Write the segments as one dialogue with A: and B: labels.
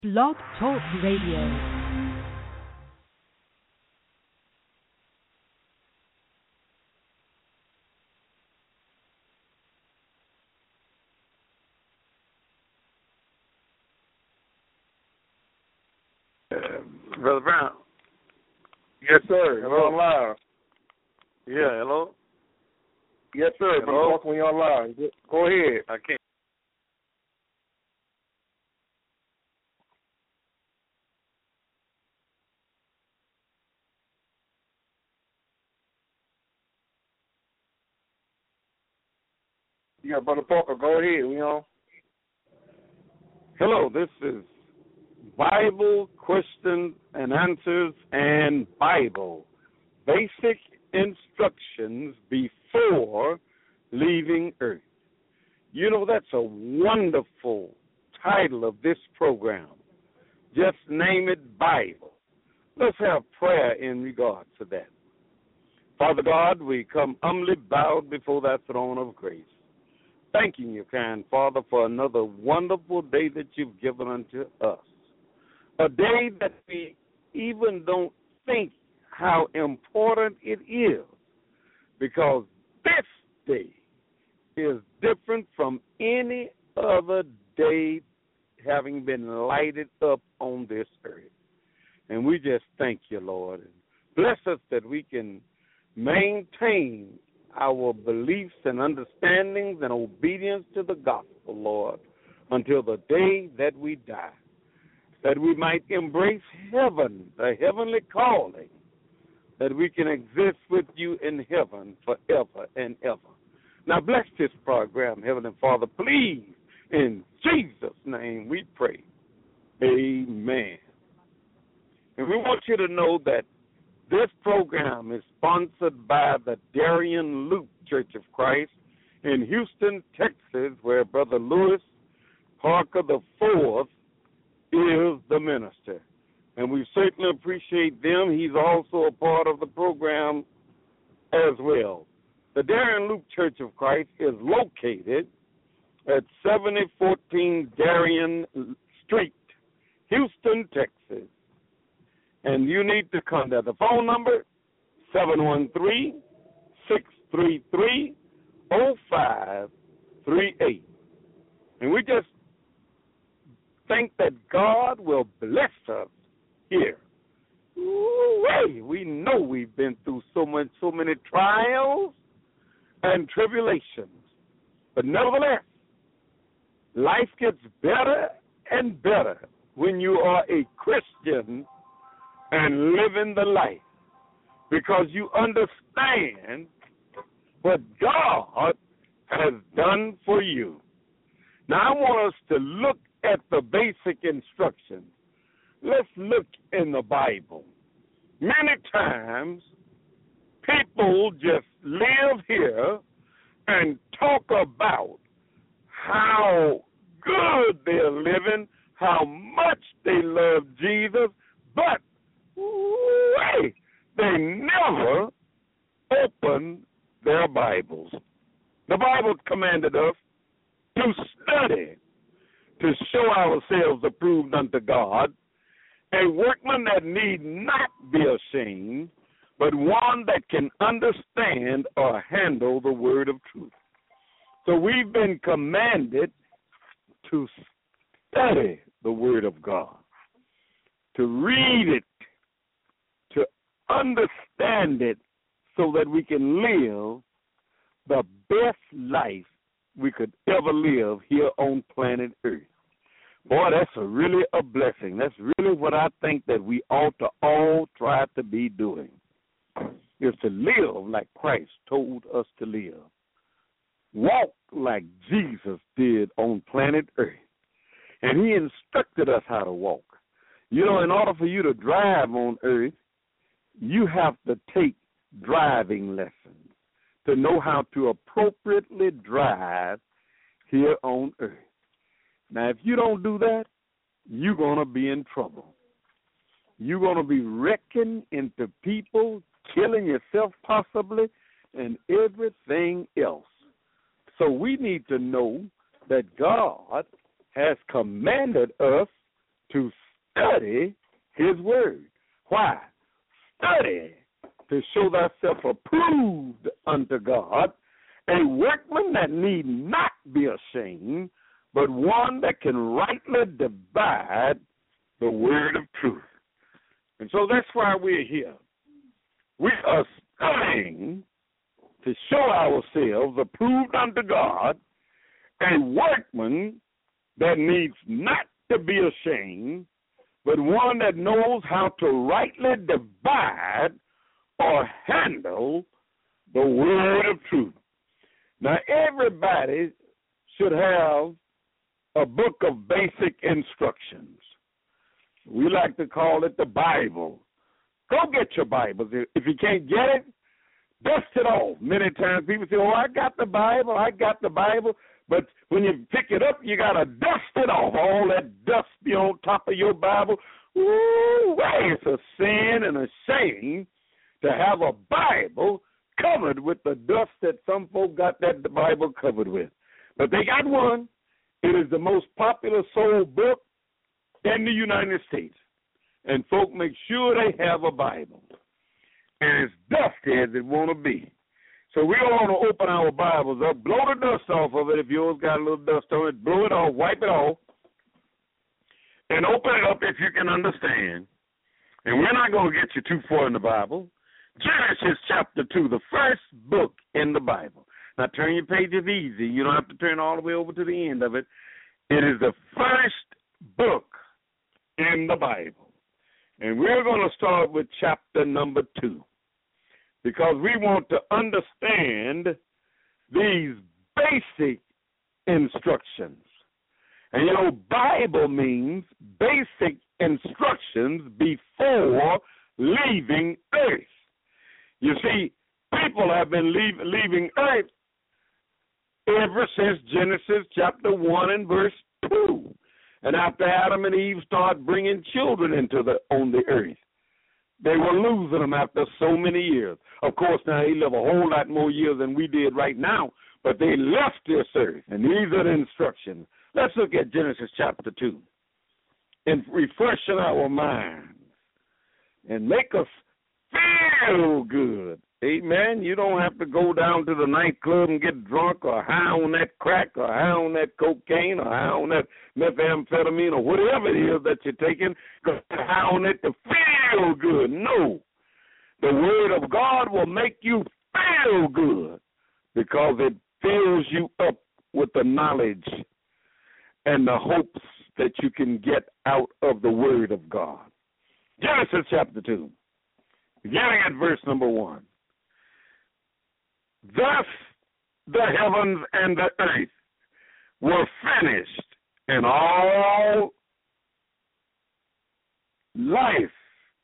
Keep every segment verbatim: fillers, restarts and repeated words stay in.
A: Blog Talk Radio.
B: Brother Brown.
C: Yes, sir.
B: Hello.
C: You're on live.
B: Yeah, hello?
C: Yes, sir.
B: Hello?
C: Brother Parker, when you're on live. Go ahead.
B: I can't.
C: Yeah, Brother Parker, go ahead. We on.
B: Hello, this is Bible Questions and Answers and Bible. Basic instructions before leaving Earth. You know, that's a wonderful title of this program. Just name it Bible. Let's have prayer in regards to that. Father God, we come humbly bowed before that throne of grace. Thanking you, kind Father, for another wonderful day that you've given unto us. A day that we even don't think how important it is, because this day is different from any other day having been lighted up on this earth. And we just thank you, Lord. Bless us that we can maintain our beliefs and understandings and obedience to the gospel, Lord, until the day that we die, that we might embrace heaven, the heavenly calling, that we can exist with you in heaven forever and ever. Now bless this program, Heavenly Father, please, in Jesus' name we pray. Amen. And we want you to know that this program is sponsored by the Darien Loop Church of Christ in Houston, Texas, where Brother Lewis Parker the Fourth is the minister. And we certainly appreciate them. He's also a part of the program as well. The Darien Loop Church of Christ is located at seventy fourteen Darien Street, Houston, Texas. And you need to come there. The phone number, seven one three, six three three, zero five three eight. And we just think that God will bless us here. Ooh, we know we've been through so much, so many trials and tribulations. But nevertheless, life gets better and better when you are a Christian and living the life, because you understand what God has done for you. Now, I want us to look at the basic instructions. Let's look in the Bible. Many times, people just live here and talk about how good they're living, how much they love Jesus, but wait, they never open their Bibles. The Bible commanded us to study, to show ourselves approved unto God, a workman that need not be ashamed, but one that can understand or handle the word of truth. So we've been commanded to study the word of God, to read it, to understand it, so that we can live the best life we could ever live here on planet Earth. Boy, that's a really a blessing. That's really what I think that we ought to all try to be doing, is to live like Christ told us to live. Walk like Jesus did on planet Earth. And he instructed us how to walk. You know, in order for you to drive on Earth, you have to take driving lessons to know how to appropriately drive here on Earth. Now, if you don't do that, you're going to be in trouble. You're going to be wrecking into people, killing yourself possibly, and everything else. So we need to know that God has commanded us to study his word. Why? Study to show thyself approved unto God, a workman that need not be ashamed, but one that can rightly divide the word of truth. And so that's why we're here. We are studying to show ourselves approved unto God, a workman that needs not to be ashamed, but one that knows how to rightly divide or handle the word of truth. Now, everybody should have a book of basic instructions. We like to call it the Bible. Go get your Bible. If you can't get it, dust it off. Many times people say, oh, I got the Bible, I got the Bible. But when you pick it up, you got to dust it off. All that dust be on top of your Bible. Ooh, why? It's a sin and a shame to have a Bible covered with the dust that some folk got that Bible covered with. But they got one. It is the most popular sold book in the United States. And folk make sure they have a Bible. And it's dusty as it want to be. So we all want to open our Bibles up, blow the dust off of it. If yours got a little dust on it, blow it off, wipe it off, and open it up if you can understand. And we're not going to get you too far in the Bible. Genesis chapter two, the first book in the Bible. Now turn your pages easy. You don't have to turn all the way over to the end of it. It is the first book in the Bible. And we're going to start with chapter number two, because we want to understand these basic instructions. And, you know, Bible means basic instructions before leaving earth. You see, people have been leave, leaving earth ever since Genesis chapter one and verse two. And after Adam and Eve started bringing children into the on the earth, they were losing them after so many years. Of course, now they live a whole lot more years than we did right now, but they left this earth, and these are the instructions. Let's look at Genesis chapter two and refreshen our minds and make us feel good. Amen. You don't have to go down to the nightclub and get drunk or high on that crack or high on that cocaine or high on that methamphetamine or whatever it is that you're taking, because you're high on it to feel good. No. The word of God will make you feel good because it fills you up with the knowledge and the hopes that you can get out of the word of God. Genesis chapter two, beginning at verse number one. Thus the heavens and the earth were finished, and all life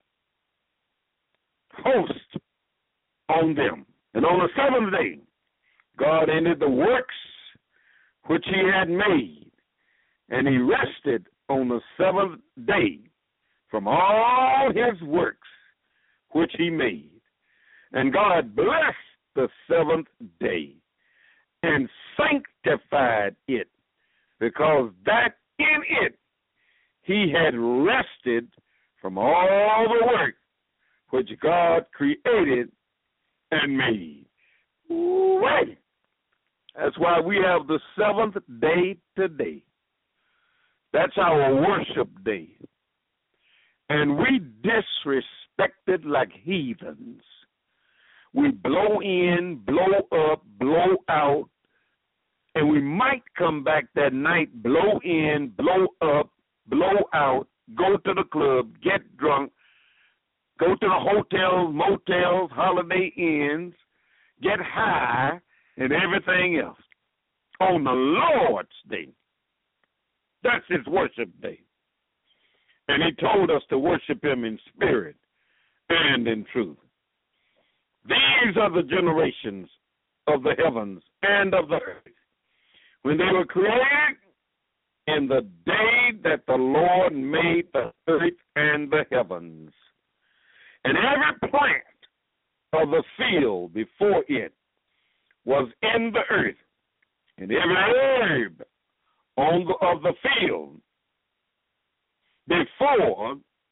B: host on them. And on the seventh day, God ended the works which he had made, and he rested on the seventh day from all his works which he made. And God blessed the seventh day and sanctified it, because that in it he had rested from all the work which God created and made. Right. That's why we have the seventh day today. That's our worship day. And we disrespect it like heathens. We blow in, blow up, blow out, and we might come back that night, blow in, blow up, blow out, go to the club, get drunk, go to the hotels, motels, holiday inns, get high, and everything else on the Lord's day. That's his worship day. And he told us to worship him in spirit and in truth. These are the generations of the heavens and of the earth, when they were created in the day that the Lord made the earth and the heavens. And every plant of the field before it was in the earth, and every herb on the, of the field before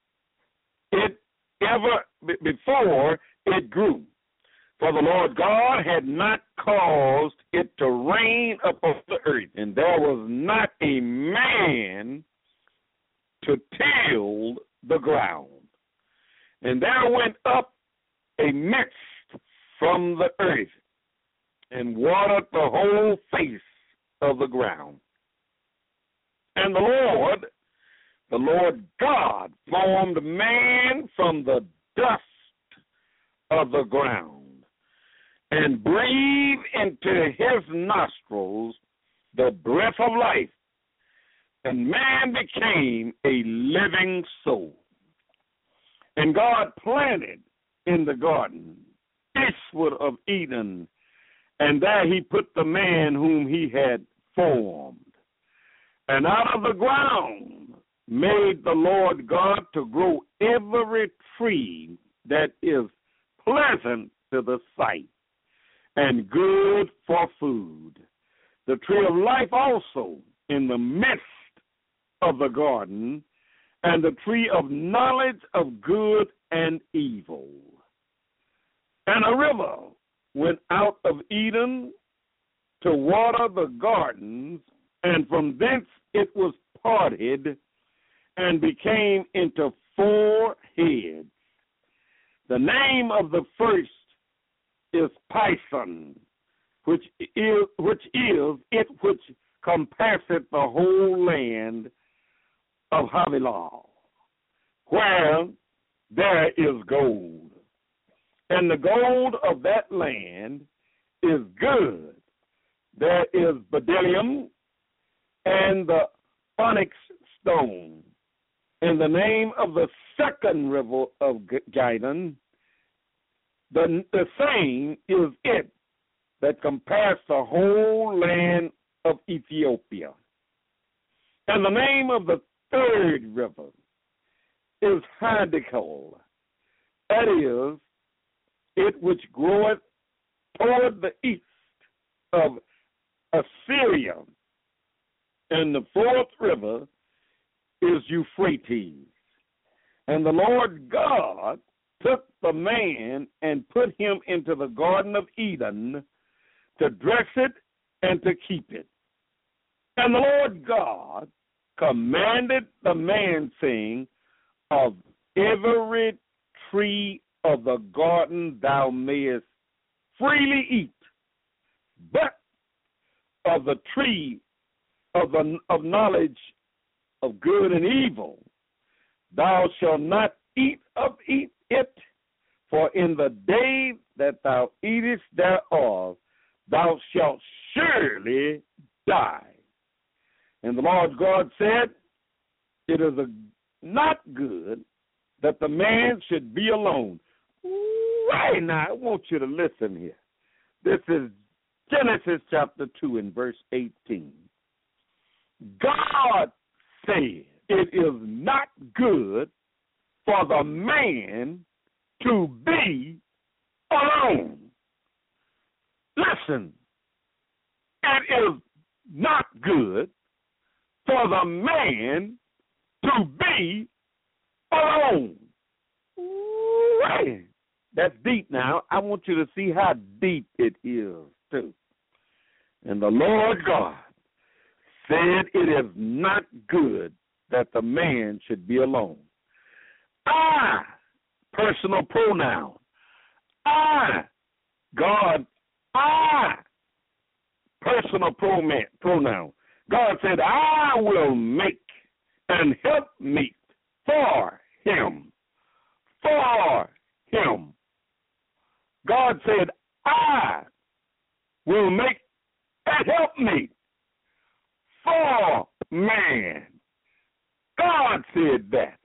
B: it ever before it grew. For the Lord God had not caused it to rain upon the earth, and there was not a man to till the ground. And there went up a mist from the earth, and watered the whole face of the ground. And the Lord, the Lord God, formed man from the dust of the ground, and breathed into his nostrils the breath of life, and man became a living soul. And God planted in the garden eastward of Eden, and there he put the man whom he had formed. And out of the ground made the Lord God to grow every tree that is pleasant to the sight and good for food. The tree of life also in the midst of the garden, and the tree of knowledge of good and evil. And a river went out of Eden to water the gardens, and from thence it was parted and became into four heads. The name of the first is Pison, which is, which is it which compasseth the whole land of Havilah, where there is gold. And the gold of that land is good. There is bdellium and the onyx stone. And the name of the second river of Gidon, the, the same is it that compassed the whole land of Ethiopia. And the name of the third river is Hiddekel. That is, it which groweth toward the east of Assyria. And the fourth river is Euphrates. And the Lord God took the man and put him into the Garden of Eden to dress it and to keep it. And the Lord God commanded the man, saying, of every tree of the garden thou mayest freely eat, but of the tree of the of knowledge of good and evil thou shalt not eat of eat it, for in the day that thou eatest thereof thou shalt surely die. And the Lord God said, it is a, not good that the man should be alone. Right now, I want you to listen here. This is Genesis chapter two and verse eighteen. God said, it is not good for the man to be alone. Listen, it is not good for the man to be alone. Right. That's deep now. I want you to see how deep it is, too. And the Lord God said it is not good that the man should be alone. I, personal pronoun. I, God, I, personal pronoun. God said, I will make an helpmeet for him. For him. God said, I will make a helpmeet for man. God said that.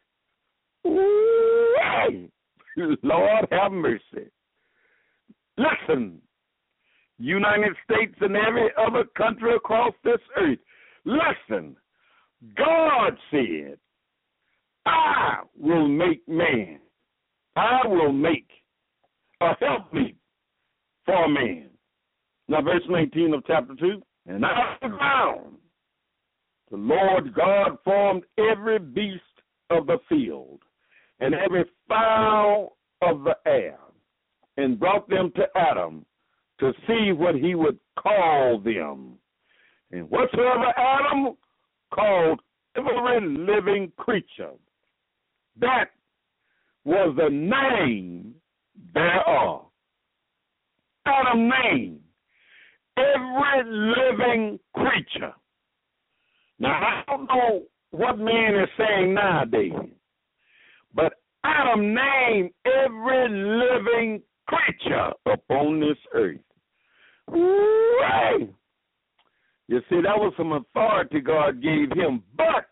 B: Ooh, Lord have mercy. Listen, United States and every other country across this earth, listen, God said, I will make man. I will make a helpmeet for man. Now, verse nineteen of chapter two, and out of the ground the Lord God formed every beast of the field and every fowl of the air, and brought them to Adam to see what he would call them. And whatsoever Adam called every living creature, that was the name thereof. Adam named every living creature. Now, I don't know what man is saying nowadays, but Adam named every living creature upon this earth. Right. You see, that was some authority God gave him, but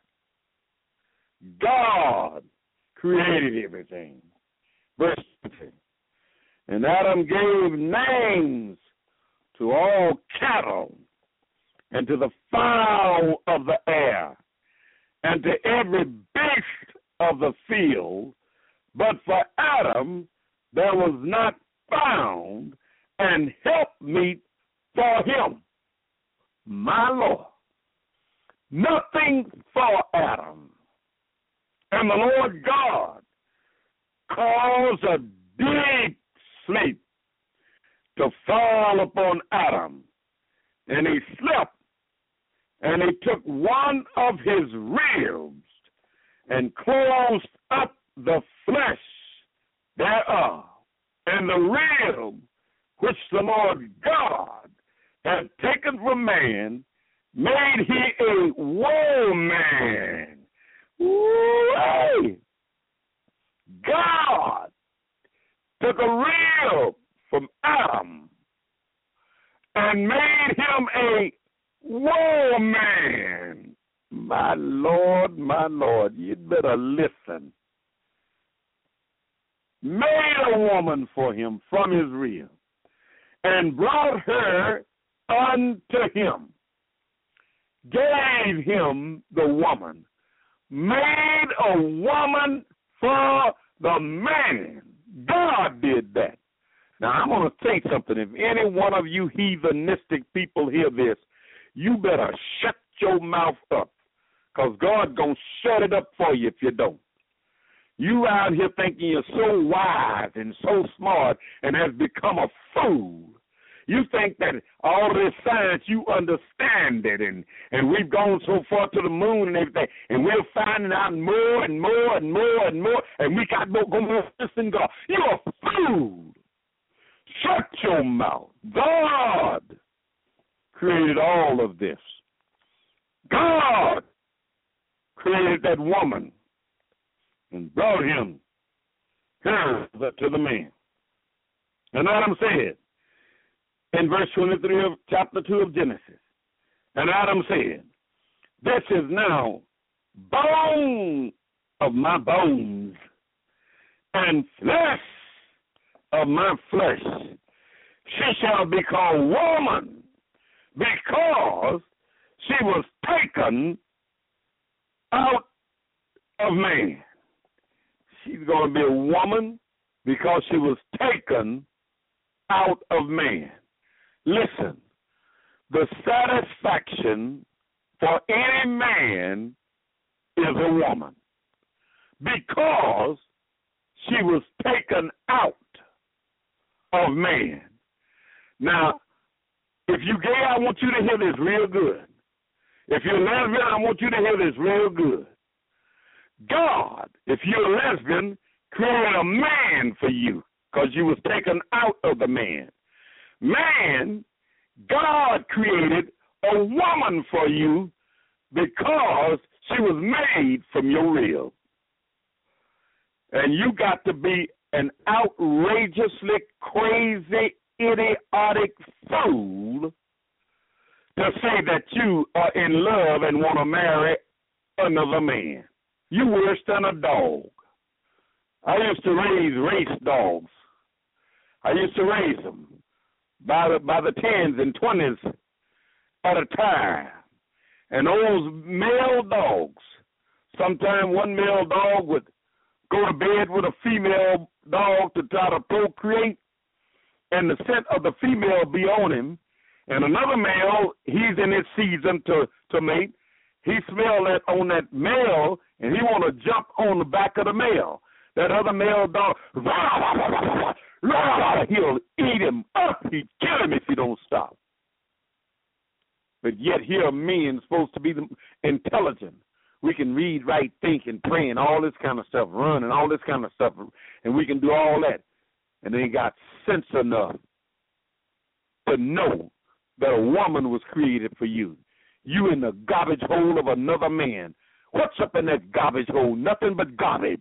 B: God created everything. Verse twenty. And Adam gave names to all cattle and to the fowl of the air and to every beast of the field. But for Adam there was not found an helpmeet for him. My Lord, nothing for Adam. And the Lord God caused a deep sleep to fall upon Adam. And he slept, and he took one of his ribs and closed up the flesh thereof. And the rib which the Lord God had taken from man made he a woman. Ooh, God took a rib from Adam and made him a woman. My Lord, my Lord, you'd better listen. Made a woman for him from his rib and brought her unto him, gave him the woman, made a woman for the man. God did that. Now, I'm going to say something. If any one of you heathenistic people hear this, you better shut your mouth up, because God's going to shut it up for you if you don't. You out here thinking you're so wise and so smart and has become a fool. You think that all this science, you understand it, and, and we've gone so far to the moon and everything, and we're finding out more and more and more and more, and we got more going on than God. You're a fool. Shut your mouth. God created all of this. God created that woman and brought him her to the man. And Adam said, in verse twenty-three of chapter two of Genesis, and Adam said, this is now bone of my bones and flesh of my flesh. She shall be called woman because she was taken out of man. She's going to be a woman because she was taken out of man. Listen, the satisfaction for any man is a woman because she was taken out of man. Now, if you're gay, I want you to hear this real good. If you're lesbian, I want you to hear this real good. God, if you're a lesbian, created a man for you because you was taken out of the man. Man, God created a woman for you because she was made from your rib. And you got to be an outrageously crazy, idiotic fool to say that you are in love and want to marry another man. You worse than a dog. I used to raise race dogs. I used to raise them by the, by the tens and twenties at a time. And those male dogs, sometimes one male dog would go to bed with a female dog to try to procreate, and the scent of the female be on him. And another male, he's in his season to, to mate. He smelled that on that male, and he want to jump on the back of the male. That other male dog, rah, rah, rah, rah, rah, rah, he'll eat him up. He'd kill him if he don't stop. But yet here are men supposed to be intelligent. We can read, write, think, and pray, and all this kind of stuff, run, and all this kind of stuff, and we can do all that. And they got sense enough to know that a woman was created for you. You in the garbage hole of another man. What's up in that garbage hole? Nothing but garbage.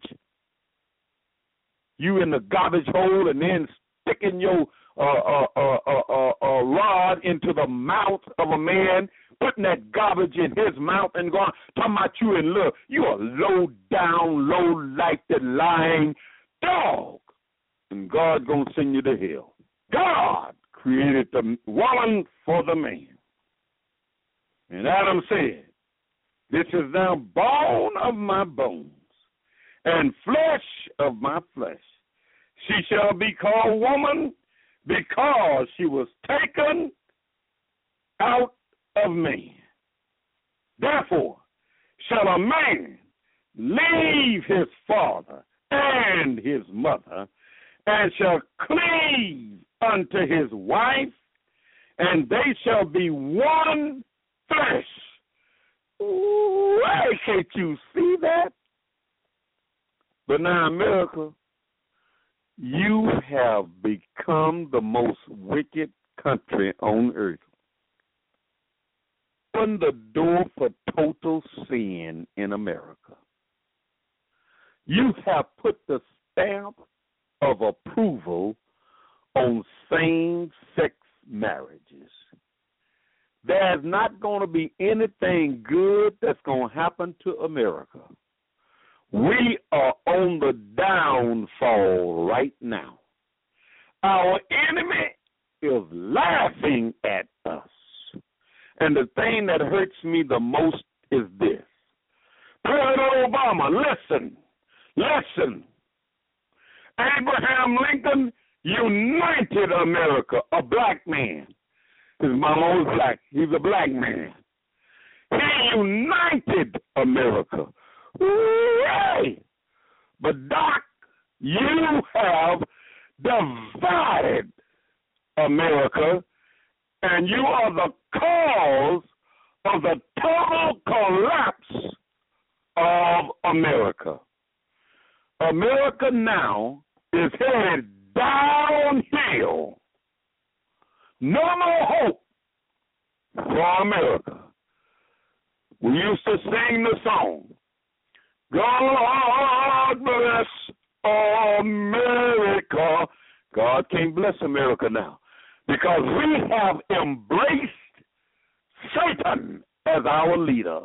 B: You in the garbage hole and then sticking your uh, uh, uh, uh, uh, uh, rod into the mouth of a man, putting that garbage in his mouth and going, talking about you in love. You a low down, low lighted, lying dog. And God's going to send you to hell. God created the woman for the man. And Adam said, this is now bone of my bones and flesh of my flesh. She shall be called woman because she was taken out of man. Therefore shall a man leave his father and his mother, and shall cleave unto his wife, and they shall be one flesh. Ooh, can't you see that? But now, America, you have become the most wicked country on earth. Open the door for total sin in America. You have put the stamp of approval on same-sex marriages. There's not going to be anything good that's going to happen to America. We are on the downfall right now. Our enemy is laughing at us. And the thing that hurts me the most is this. President Obama, listen, listen. Abraham Lincoln united America, a black man. His mama was black. He's a black man. He united America. Hooray! But, Doc, you have divided America, and you are the cause of the total collapse of America. America now is headed downhill. No more hope for America. We used to sing the song, God bless America. God can't bless America now because we have embraced Satan as our leader.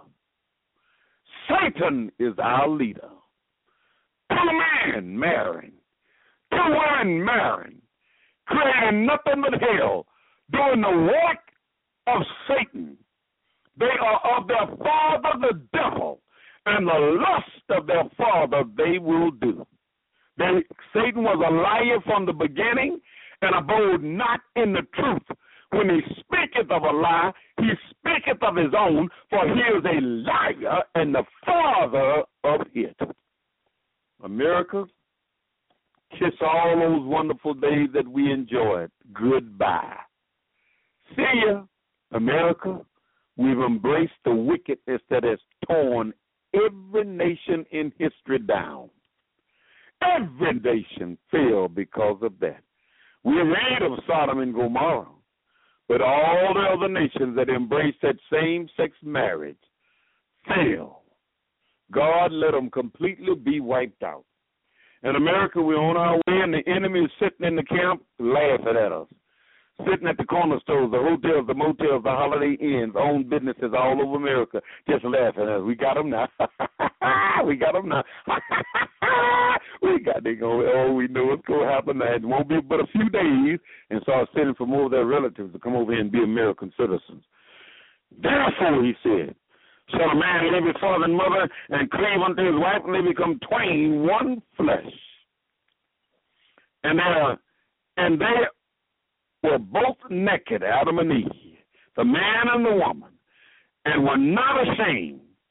B: Satan is our leader. Two men marrying, two women marrying, creating nothing but hell, doing the work of Satan. They are of their father, the devil, and the lust of their father they will do. They, Satan was a liar from the beginning and abode not in the truth. When he speaketh of a lie, he speaketh of his own, for he is a liar and the father of it. America, kiss all those wonderful days that we enjoyed. Goodbye. See ya, America. We've embraced the wickedness that has torn every nation in history down. Every nation fell because of that. We read of Sodom and Gomorrah, but all the other nations that embraced that same-sex marriage fell. God let them completely be wiped out. In America, we're on our way, and the enemy is sitting in the camp laughing at us. Sitting at the corner stores, the hotels, the motels, the holiday inns, own businesses all over America, just laughing at us. We got them now. we got them now. we got them going. Oh, we know what's going to happen now. It won't be but a few days, and start sending for more of their relatives to come over here and be American citizens. Therefore, he said, shall a man leave his father and mother and cleave unto his wife, and they become twain, one flesh. And they are, and they were both naked, Adam and Eve, the man and the woman, and were not ashamed.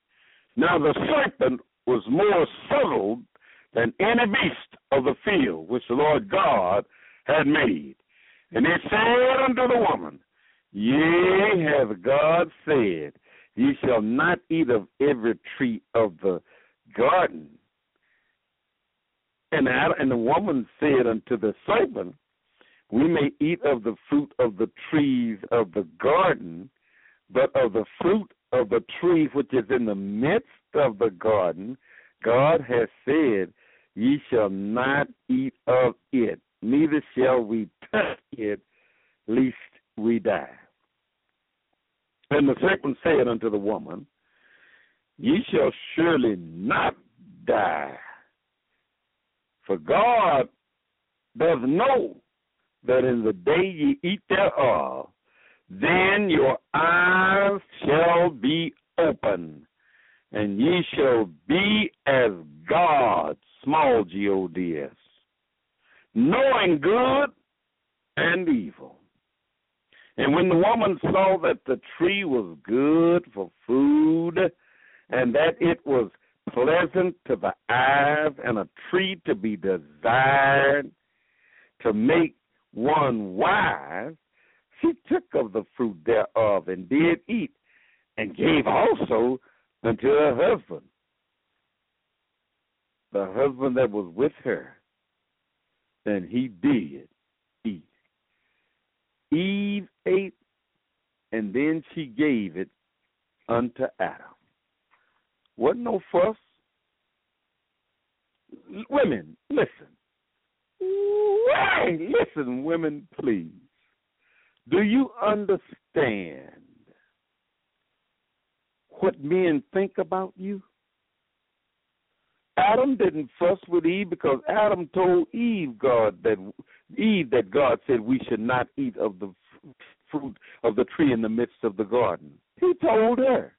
B: Now the serpent was more subtle than any beast of the field which the Lord God had made. And he said unto the woman, Yea, hath God said, Ye shall not eat of every tree of the garden. And, and the woman said unto the serpent, We may eat of the fruit of the trees of the garden, but of the fruit of the tree which is in the midst of the garden, God has said, Ye shall not eat of it, neither shall we touch it, lest we die. And the serpent said unto the woman, Ye shall surely not die, for God does know that in the day ye eat thereof, then your eyes shall be open, and ye shall be as gods, small G O D S, knowing good and evil. And when the woman saw that the tree was good for food, and that it was pleasant to the eyes, and a tree to be desired to make one wise, she took of the fruit thereof and did eat, and gave also unto her husband, the husband that was with her, and he did eat. Eve ate, and then she gave it unto Adam. Wasn't no fuss. Women, listen. Right. Listen, women, please. Do you understand what men think about you? Adam didn't fuss with Eve because Adam told Eve God that Eve that God said we should not eat of the fruit of the tree in the midst of the garden. He told her.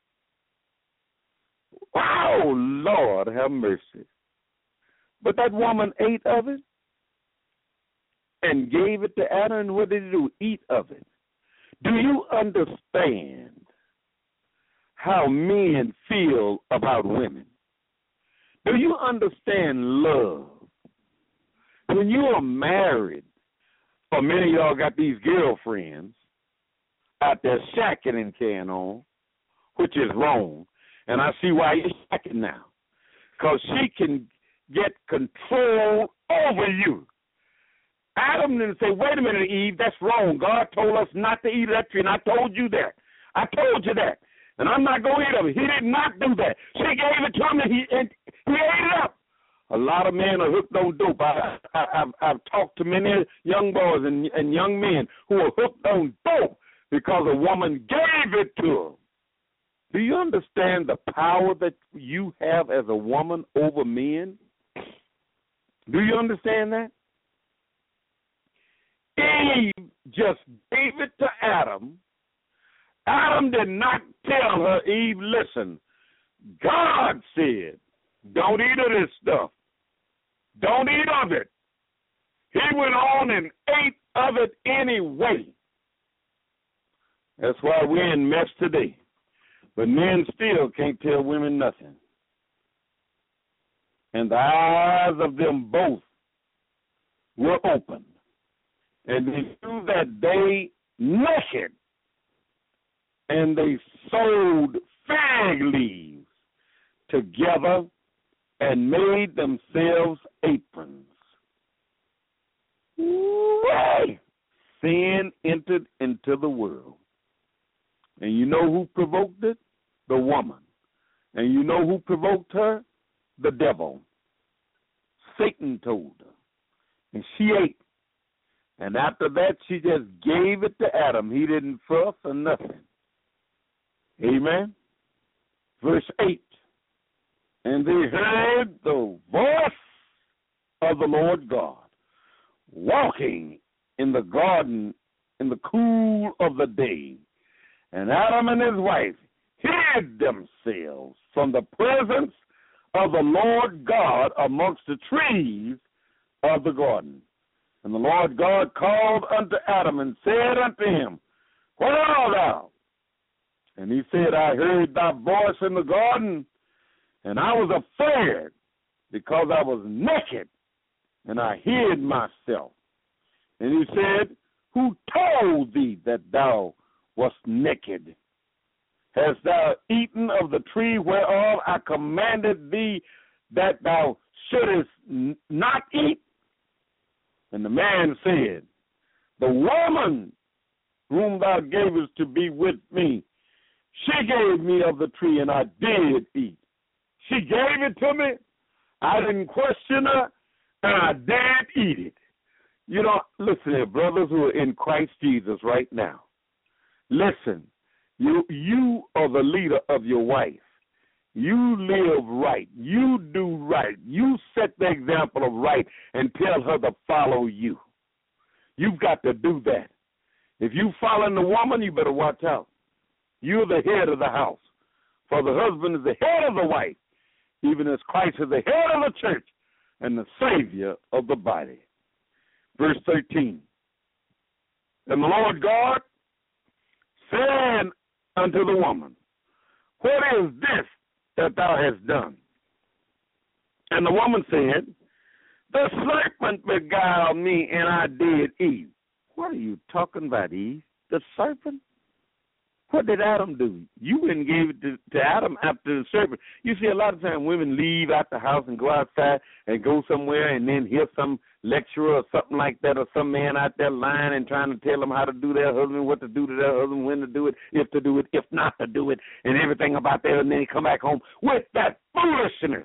B: Wow, Lord, have mercy. But that woman ate of it and gave it to Adam, and what did he do? Eat of it. Do you understand how men feel about women? Do you understand love? When you are married, or many of y'all got these girlfriends out there shacking and carrying on, which is wrong, and I see why you're shacking now, because she can get control over you. Adam didn't say, wait a minute, Eve, that's wrong. God told us not to eat of that tree, and I told you that. I told you that. And I'm not going to eat of it. He did not do that. She gave it to him, and he, and he ate it up. A lot of men are hooked on dope. I, I, I've, I've talked to many young boys and, and young men who are hooked on dope because a woman gave it to them. Do you understand the power that you have as a woman over men? Do you understand that? Eve just gave it to Adam. Adam did not tell her, Eve, listen, God said, don't eat of this stuff. Don't eat of it. He went on and ate of it anyway. That's why we're in mess today. But men still can't tell women nothing. And the eyes of them both were opened. And they knew that they naked, and they sewed fig leaves together and made themselves aprons. Right. Sin entered into the world. And you know who provoked it? The woman. And you know who provoked her? The devil. Satan told her. And she ate. And after that, she just gave it to Adam. He didn't fuss or nothing. Amen. Verse eight. And they heard the voice of the Lord God walking in the garden in the cool of the day. And Adam and his wife hid themselves from the presence of the Lord God amongst the trees of the garden. And the Lord God called unto Adam and said unto him, Where art thou? And he said, I heard thy voice in the garden, And I was afraid because I was naked, and I hid myself. And he said, who told thee that thou wast naked? Hast thou eaten of the tree whereof I commanded thee that thou shouldest n- not eat? And the man said, the woman whom thou gavest to be with me, she gave me of the tree, and I did eat. She gave it to me. I didn't question her, and I did eat it. You know, listen here, brothers who are in Christ Jesus right now. Listen, you you are the leader of your wife. You live right. You do right. You set the example of right and tell her to follow you. You've got to do that. If you following the woman, you better watch out. You're the head of the house. For the husband is the head of the wife, even as Christ is the head of the church and the Savior of the body. Verse thirteen. And the Lord God said unto the woman, what is this that thou hast done? And the woman said, the serpent beguiled me, and I did eat. What are you talking about, Eve? The serpent? What did Adam do? You went and gave it to, to Adam after the serpent. You see, a lot of times women leave out the house and go outside and go somewhere and then hear some lecturer or something like that, or some man out there lying and trying to tell them how to do their husband, what to do to their husband, when to do it, if to do it, if not to do it, and everything about that, and then they come back home with that foolishness.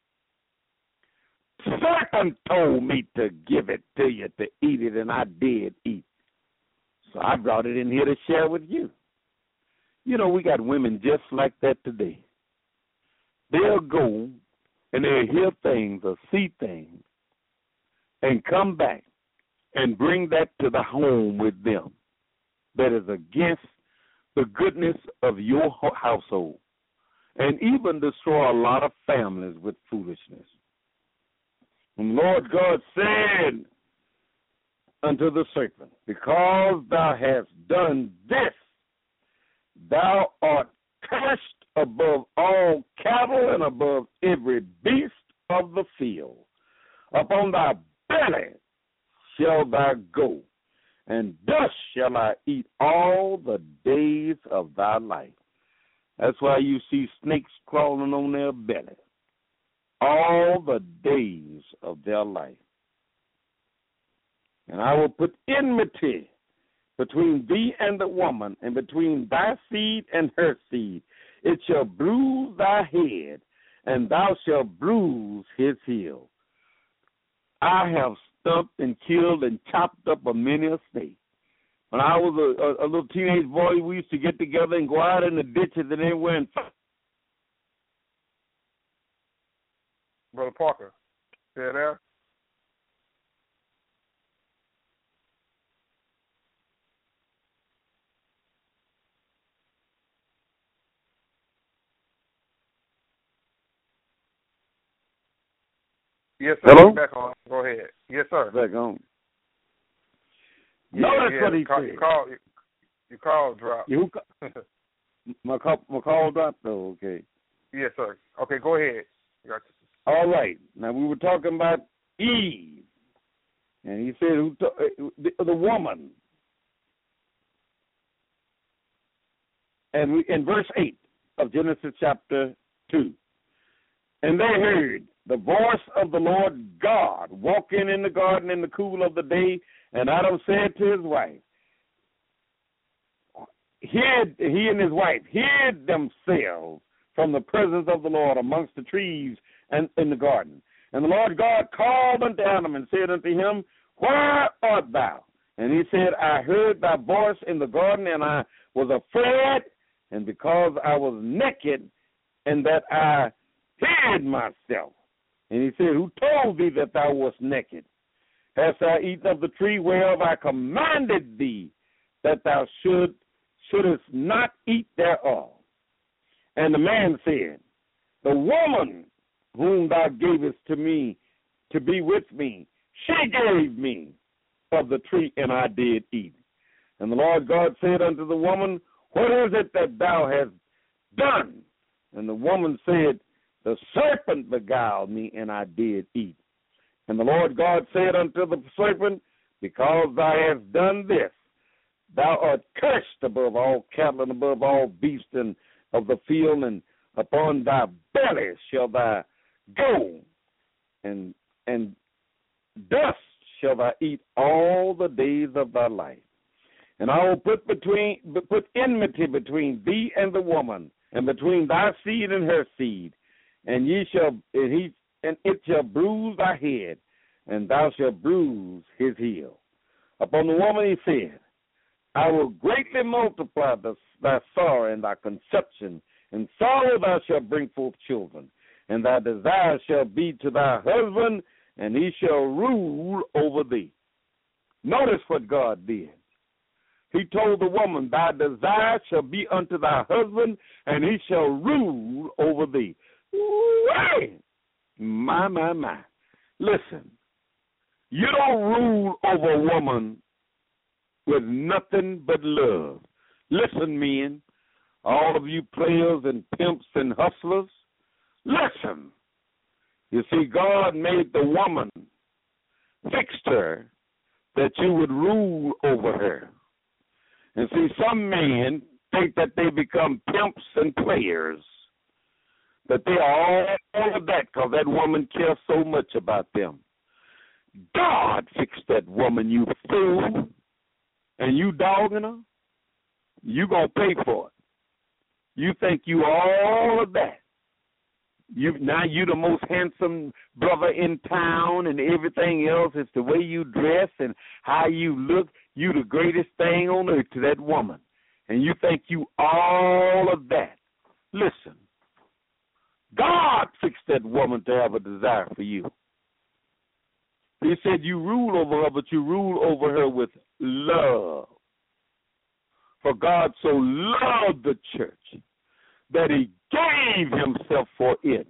B: Serpent told me to give it to you to eat it, and I did eat. So I brought it in here to share with you. You know, we got women just like that today. They'll go and they'll hear things or see things and come back and bring that to the home with them that is against the goodness of your household, and even destroy a lot of families with foolishness. And Lord God said unto the serpent, because thou hast done this, thou art cursed above all cattle and above every beast of the field. Upon thy belly shall thou go, and dust shall I eat all the days of thy life. That's why you see snakes crawling on their belly all the days of their life. And I will put enmity between thee and the woman, and between thy seed and her seed. It shall bruise thy head, and thou shalt bruise his heel. I have stumped and killed and chopped up a many a snake. When I was a, a, a little teenage boy, we used to get together and go out in the ditches and everywhere and fight.
C: Brother Parker, you there? Yes, sir.
B: Hello?
C: Back on. Go ahead. Yes, sir.
B: Back on.
C: Yeah,
B: Notice
C: yeah.
B: what he
C: you call,
B: said.
C: You call, you, you call drop.
B: You, my, call, my call dropped, though, okay.
C: Yes, sir. Okay, go ahead. You got
B: All right. Now, we were talking about Eve. And he said, who to, the, the woman. And we, in verse eight of Genesis chapter two. And they heard the voice of the Lord God walking in the garden in the cool of the day. And Adam said to his wife, hid, he and his wife hid themselves from the presence of the Lord amongst the trees and in the garden. And the Lord God called unto Adam and said unto him, where art thou? And he said, I heard thy voice in the garden, and I was afraid, and because I was naked, and that I hid myself. And he said, who told thee that thou wast naked? Hast thou eaten of the tree whereof I commanded thee that thou should, shouldest not eat thereof? And the man said, the woman whom thou gavest to me to be with me, she gave me of the tree, and I did eat. And the Lord God said unto the woman, what is it that thou hast done? And the woman said, The serpent beguiled me, and I did eat. And the Lord God said unto the serpent, because thou hast done this, thou art cursed above all cattle and above all beasts and of the field, and upon thy belly shall thou go, and and dust shall thou eat all the days of thy life. And I will put between put enmity between thee and the woman, and between thy seed and her seed, and ye shall and he and it shall bruise thy head, and thou shalt bruise his heel. Upon the woman he said, I will greatly multiply the, thy sorrow and thy conception, and sorrow thou shalt bring forth children, and thy desire shall be to thy husband, and he shall rule over thee. Notice what God did. He told the woman, thy desire shall be unto thy husband, and he shall rule over thee. Right. My, my, my. Listen, you don't rule over a woman with nothing but love. Listen, men, all of you players and pimps and hustlers, listen. You see, God made the woman, fixed her, that you would rule over her. And see, some men think that they become pimps and players, that they are all, all of that because that woman cares so much about them. God fixed that woman, you fool, and you dogging her, you going to pay for it. You think you all of that. You now you the most handsome brother in town, and everything else is the way you dress and how you look. You the greatest thing on earth to that woman, and you think you all of that. Listen, God fixed that woman to have a desire for you. He said you rule over her, but you rule over her with love. For God so loved the church that he gave himself for it.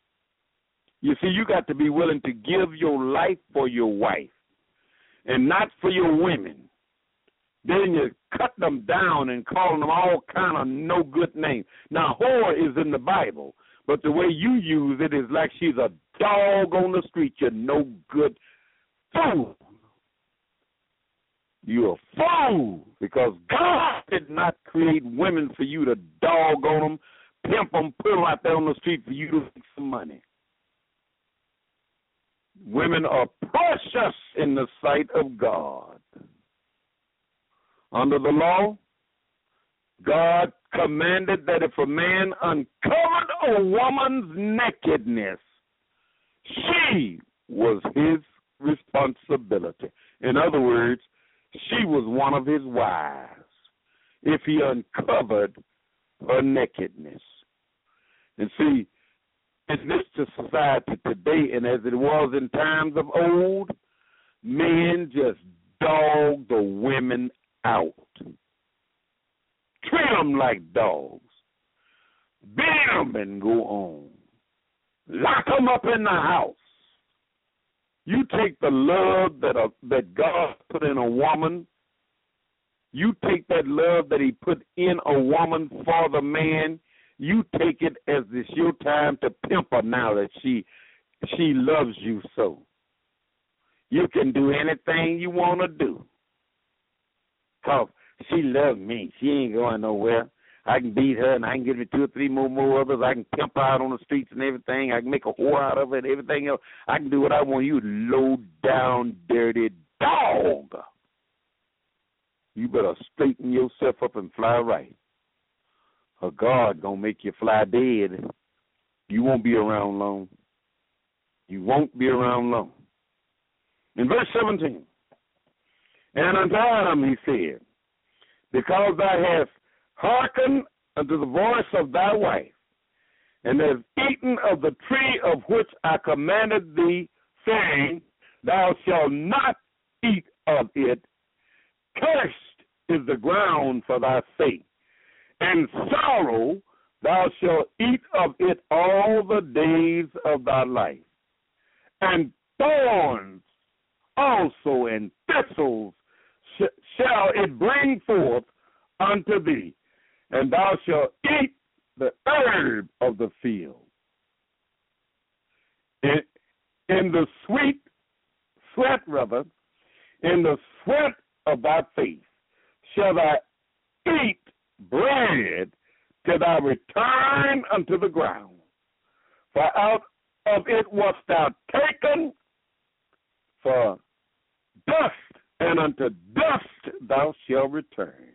B: You see, you got to be willing to give your life for your wife and not for your women. Then you cut them down and call them all kind of no good names. Now, whore is in the Bible, but the way you use it is like she's a dog on the street. You're no good fool. You're a fool because God did not create women for you to dog on them, pimp them, put them out there on the street for you to make some money. Women are precious in the sight of God. Under the law, God commanded that if a man uncovered a woman's nakedness, she was his responsibility. In other words, she was one of his wives if he uncovered her nakedness. And see, in this society today, and as it was in times of old, men just dog the women out. Treat them like dogs. Beat them and go on. Lock them up in the house. You take the love that uh, that God put in a woman, you take that love that he put in a woman for the man, you take it as it's your time to pimp her now that she she loves you so. You can do anything you want to do. Because she loves me. She ain't going nowhere. I can beat her, and I can give me two or three more, more others. I can pimp her out on the streets and everything. I can make a whore out of her and everything else. I can do what I want. You low-down, dirty dog. You better straighten yourself up and fly right. Or God going to make you fly dead. You won't be around long. You won't be around long. In verse seventeen, and unto Adam he said, because thou hast hearken unto the voice of thy wife, and hast eaten of the tree of which I commanded thee, saying, thou shalt not eat of it. Cursed is the ground for thy sake, and sorrow thou shalt eat of it all the days of thy life. And thorns also and thistles sh- shall it bring forth unto thee, and thou shalt eat the herb of the field. In, in the sweet sweat, rather, in the sweat of thy face shall thou eat bread till thou return unto the ground. For out of it wast thou taken, for dust, and unto dust thou shalt return.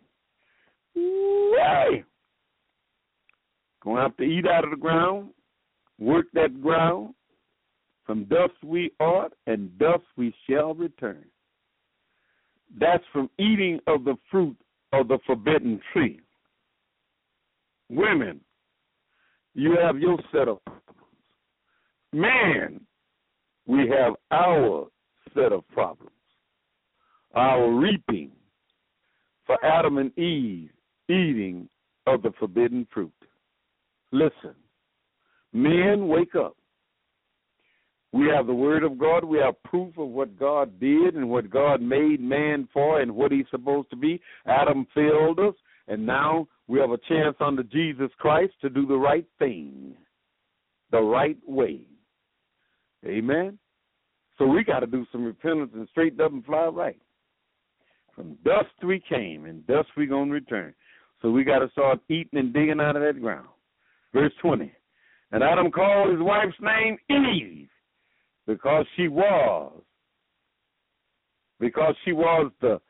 B: Yay! Gonna have to eat out of the ground, work that ground. From dust we are, and dust we shall return. That's from eating of the fruit of the forbidden tree. Women, you have your set of problems. Man, we have our set of problems. Our reaping for Adam and Eve eating of the forbidden fruit. Listen, men, wake up. We have the Word of God. We have proof of what God did and what God made man for and what he's supposed to be. Adam failed us, and now we have a chance under Jesus Christ to do the right thing, the right way. Amen? So we got to do some repentance and straighten up and fly right. From dust we came, and dust we going to return. So we got to start eating and digging out of that ground. Verse twenty. And Adam called his wife's name Eve, because she was, because she was the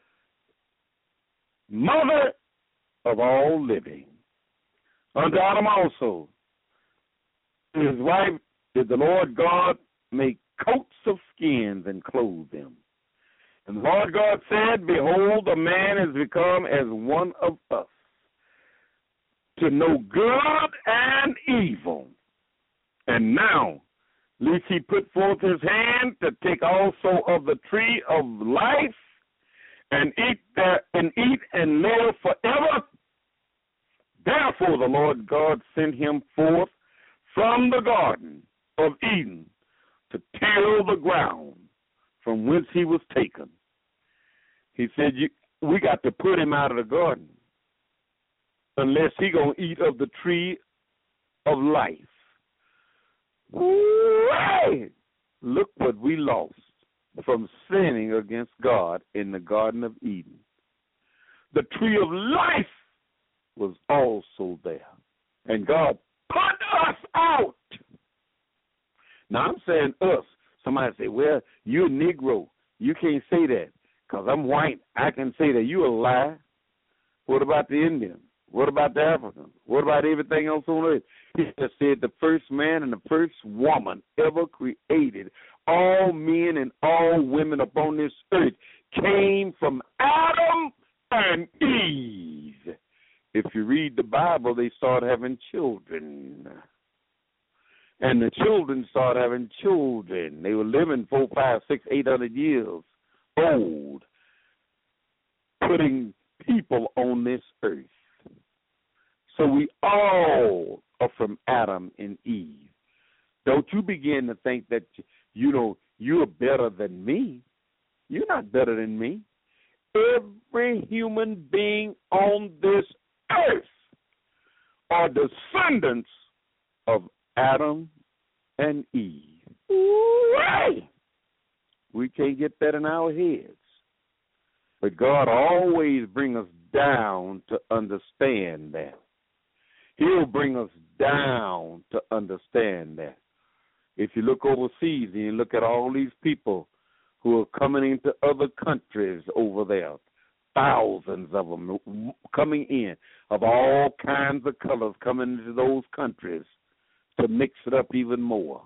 B: mother of all living. Unto Adam also, his wife, did the Lord God make coats of skins and clothe them. And the Lord God said, behold, the man is become as one of us, to know good and evil. And now, lest he put forth his hand to take also of the tree of life, and eat that, and eat and live forever. Therefore the Lord God sent him forth from the garden of Eden to till the ground from whence he was taken. He said, you, we got to put him out of the garden unless he going to eat of the tree of life. Right. Look what we lost from sinning against God in the Garden of Eden. The tree of life was also there, and God put us out. Now, I'm saying us. Somebody say, well, you're a Negro. You can't say that because I'm white. I can say that. You a lie. What about the Indians? What about the Africans? What about everything else on earth? He just said the first man and the first woman ever created, all men and all women upon this earth, came from Adam and Eve. If you read the Bible, they start having children. And the children start having children. They were living four, five, six, eight hundred years old, putting people on this earth. So we all are from Adam and Eve. Don't you begin to think that, you know, you're better than me. You're not better than me. Every human being on this earth are descendants of Adam and Eve. Right. We can't get that in our heads. But God always brings us down to understand that. He'll bring us down to understand that. If you look overseas and you look at all these people who are coming into other countries over there, thousands of them coming in of all kinds of colors coming into those countries to mix it up even more.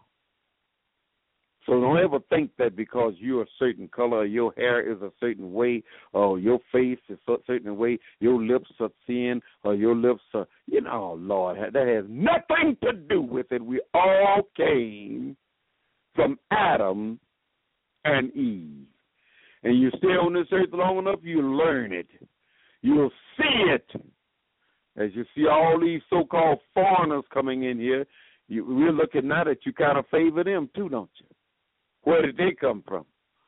B: So don't ever think that because you're a certain color, your hair is a certain way, or your face is a certain way, your lips are thin, or your lips are, you know, Lord, that has nothing to do with it. We all came from Adam and Eve. And you stay on this earth long enough, you learn it. You'll see it. As you see all these so-called foreigners coming in here, you, we're looking now that you kind of favor them too, don't you? Where did they come from?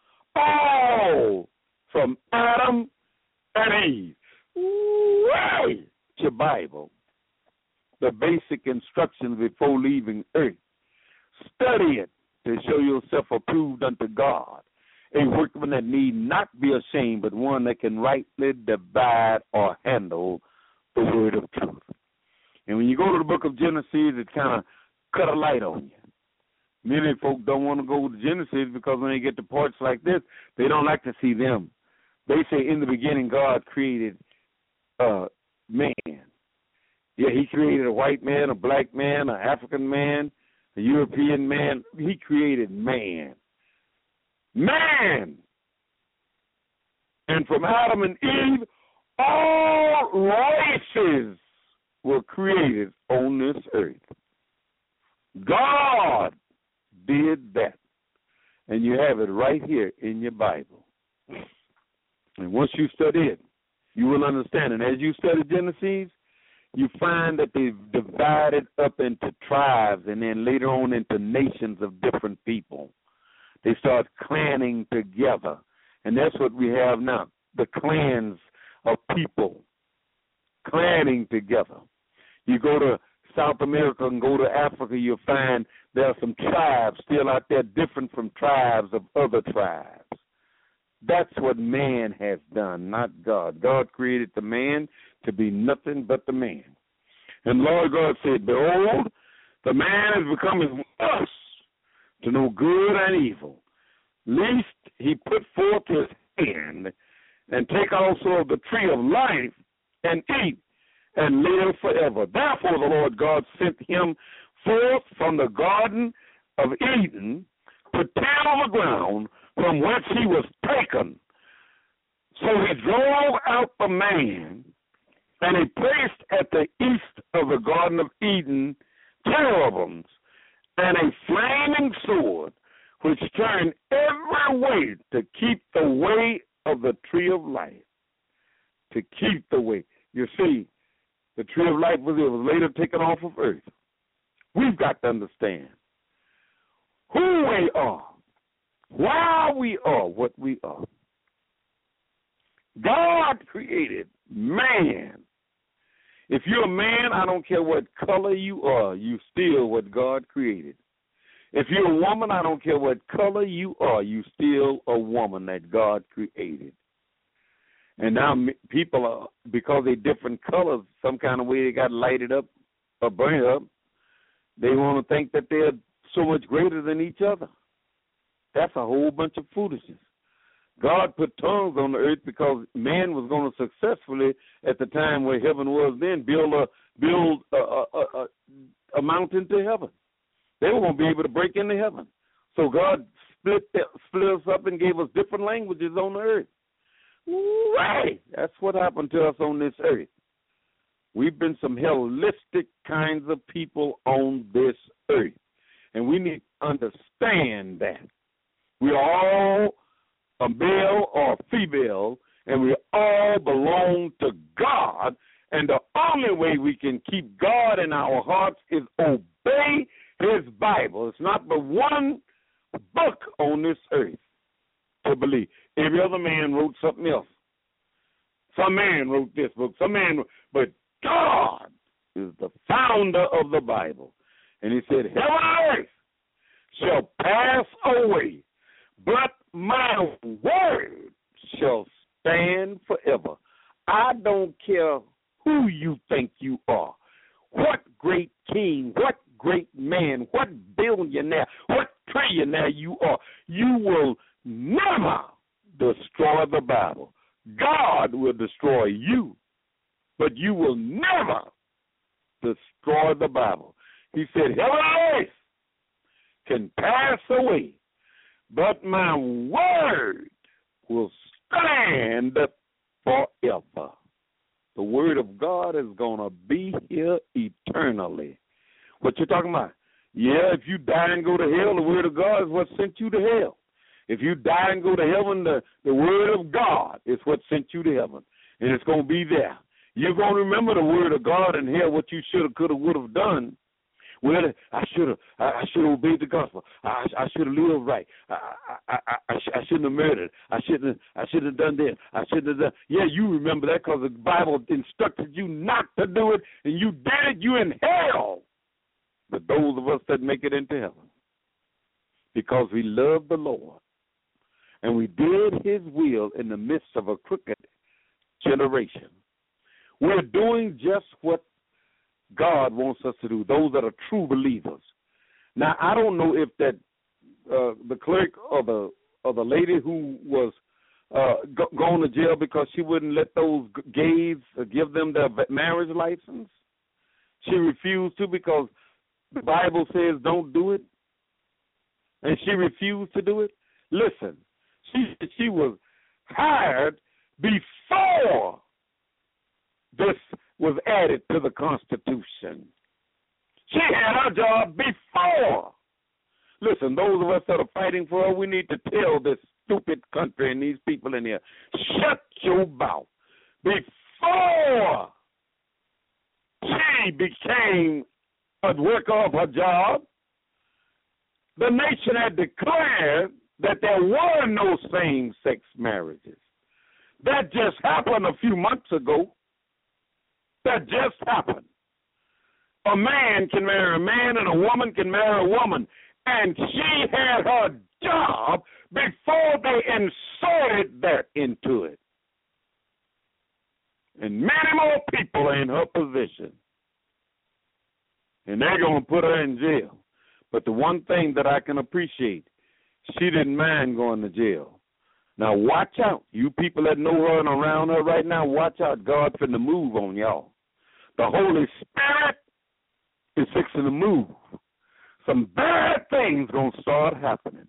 B: Oh, from Adam and Eve. Right. Your Bible, the basic instructions before leaving earth. Study it. to show yourself approved unto God, a workman that need not be ashamed, but one that can rightly divide or handle the word of truth. And when you go to the book of Genesis, it kind of cut a light on you. Many folk don't want to go to Genesis because when they get to parts like this, they don't like to see them. They say in the beginning God created uh, man. Yeah, he created a white man, a black man, an African man, a European man. He created man. Man! And from Adam and Eve, all races were created on this earth. God did that. And you have it right here in your Bible. And once you study it, you will understand. And as you study Genesis, you find that they've divided up into tribes and then later on into nations of different people. They start clanning together. And that's what we have now, the clans of people clanning together. You go to South America and go to Africa, you'll find there are some tribes still out there different from tribes of other tribes. That's what man has done, not God. God created the man to be nothing but the man. And Lord God said, behold, the man is becoming us to know good and evil, lest he put forth his hand and take also of the tree of life and eat and live forever. Therefore the Lord God sent him forth from the Garden of Eden to till the ground from whence he was taken. So he drove out the man, and he placed at the east of the Garden of Eden cherubims and a flaming sword, which turned every way to keep the way of the tree of life. To keep the way. You see, the tree of life was, it was later taken off of earth. We've got to understand who we are, why we are what we are. God created man. If you're a man, I don't care what color you are, you still what God created. If you're a woman, I don't care what color you are, you still a woman that God created. And now people are, because they're different colors, some kind of way they got lighted up or burnt up, they want to think that they're so much greater than each other. That's a whole bunch of foolishness. God put tongues on the earth because man was going to successfully, at the time where heaven was then, build a build a, a, a, a mountain to heaven. They were going to be able to break into heaven. So God split, split us up and gave us different languages on the earth. Right. That's what happened to us on this earth. We've been some hellistic kinds of people on this earth. And we need to understand that. We are all a male or a female, and we all belong to God. And the only way we can keep God in our hearts is obey his Bible. It's not but one book on this earth to believe. Every other man wrote something else. Some man wrote this book. Some man, wrote, but God is the founder of the Bible. And he said, heaven and earth shall pass away, but my word shall stand forever. I don't care who you think you are, what great king, what great man, what billionaire, what trillionaire you are. You will never destroy the Bible. God will destroy you, but you will never destroy the Bible. He said, heaven and earth can pass away, but my word will stand forever. The word of God is going to be here eternally. What you talking about? Yeah, if you die and go to hell, the word of God is what sent you to hell. If you die and go to heaven, the, the word of God is what sent you to heaven, and it's going to be there. You're going to remember the word of God in hell, what you should have, could have, would have done. Well, I should have, I, I should have obeyed the gospel. I, I should have lived right. I, I, I, I, sh- I shouldn't have murdered. I shouldn't, I shouldn't have done this. I shouldn't have done. Yeah, you remember that because the Bible instructed you not to do it, and you did it. You in hell. But those of us that make it into heaven, because we love the Lord. And we did his will in the midst of a crooked generation. We're doing just what God wants us to do, those that are true believers. Now, I don't know if that uh, the clerk or the or the lady who was uh, go, going to jail because she wouldn't let those gays uh, give them their marriage license. She refused to because the Bible says don't do it, and she refused to do it. Listen, she she was hired before this was added to the Constitution. She had her job before. Listen, those of us that are fighting for her, we need to tell this stupid country and these people in here, shut your mouth. Before she became a worker of her job, the nation had declared that there were no same-sex marriages. That just happened a few months ago. That just happened. A man can marry a man and a woman can marry a woman. And she had her job before they inserted that into it. And many more people are in her position. And they're going to put her in jail. But the one thing that I can appreciate, she didn't mind going to jail. Now, watch out. You people that know her and around her right now, watch out. God's finna move on y'all. The Holy Spirit is fixing to move. Some bad things going to start happening.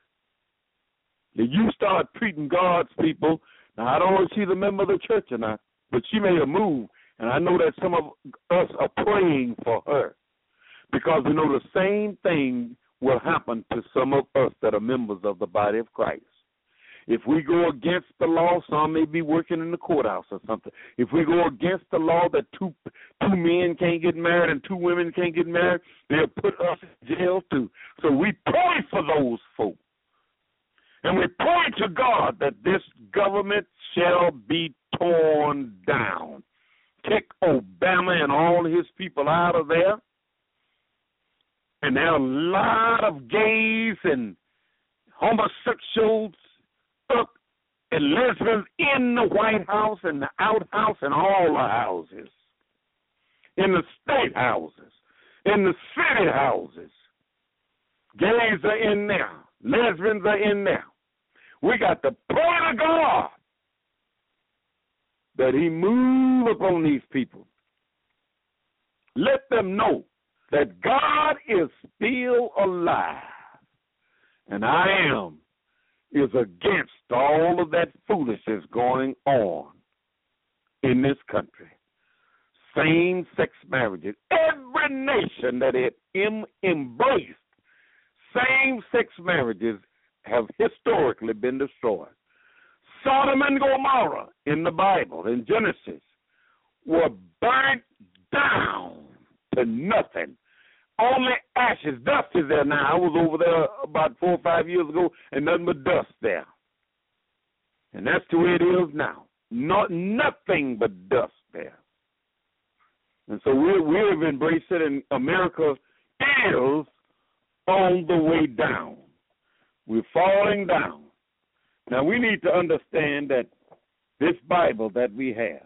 B: If you start treating God's people, now I don't know if she's a member of the church or not, but she made a move, and I know that some of us are praying for her because we know the same thing will happen to some of us that are members of the body of Christ. If we go against the law, some may be working in the courthouse or something. If we go against the law that two two men can't get married and two women can't get married, they'll put us in jail too. So we pray for those folk. And we pray to God that this government shall be torn down. Kick Obama and all his people out of there. And there are a lot of gays and homosexuals and lesbians in the White House and the outhouse and all the houses, in the state houses, in the city houses. Gays are in there. Lesbians are in there. We got to pray to God that he move upon these people. Let them know that God is still alive, and I am is against all of that foolishness going on in this country. Same-sex marriages. Every nation that had em- embraced same-sex marriages have historically been destroyed. Sodom and Gomorrah in the Bible, in Genesis, were burnt down to nothing. Only ashes, dust is there now. I was over there about four or five years ago, and nothing but dust there. And that's the way it is now. Not nothing but dust there. And so we we have embraced it, and America is on the way down. We're falling down. Now we need to understand that this Bible that we have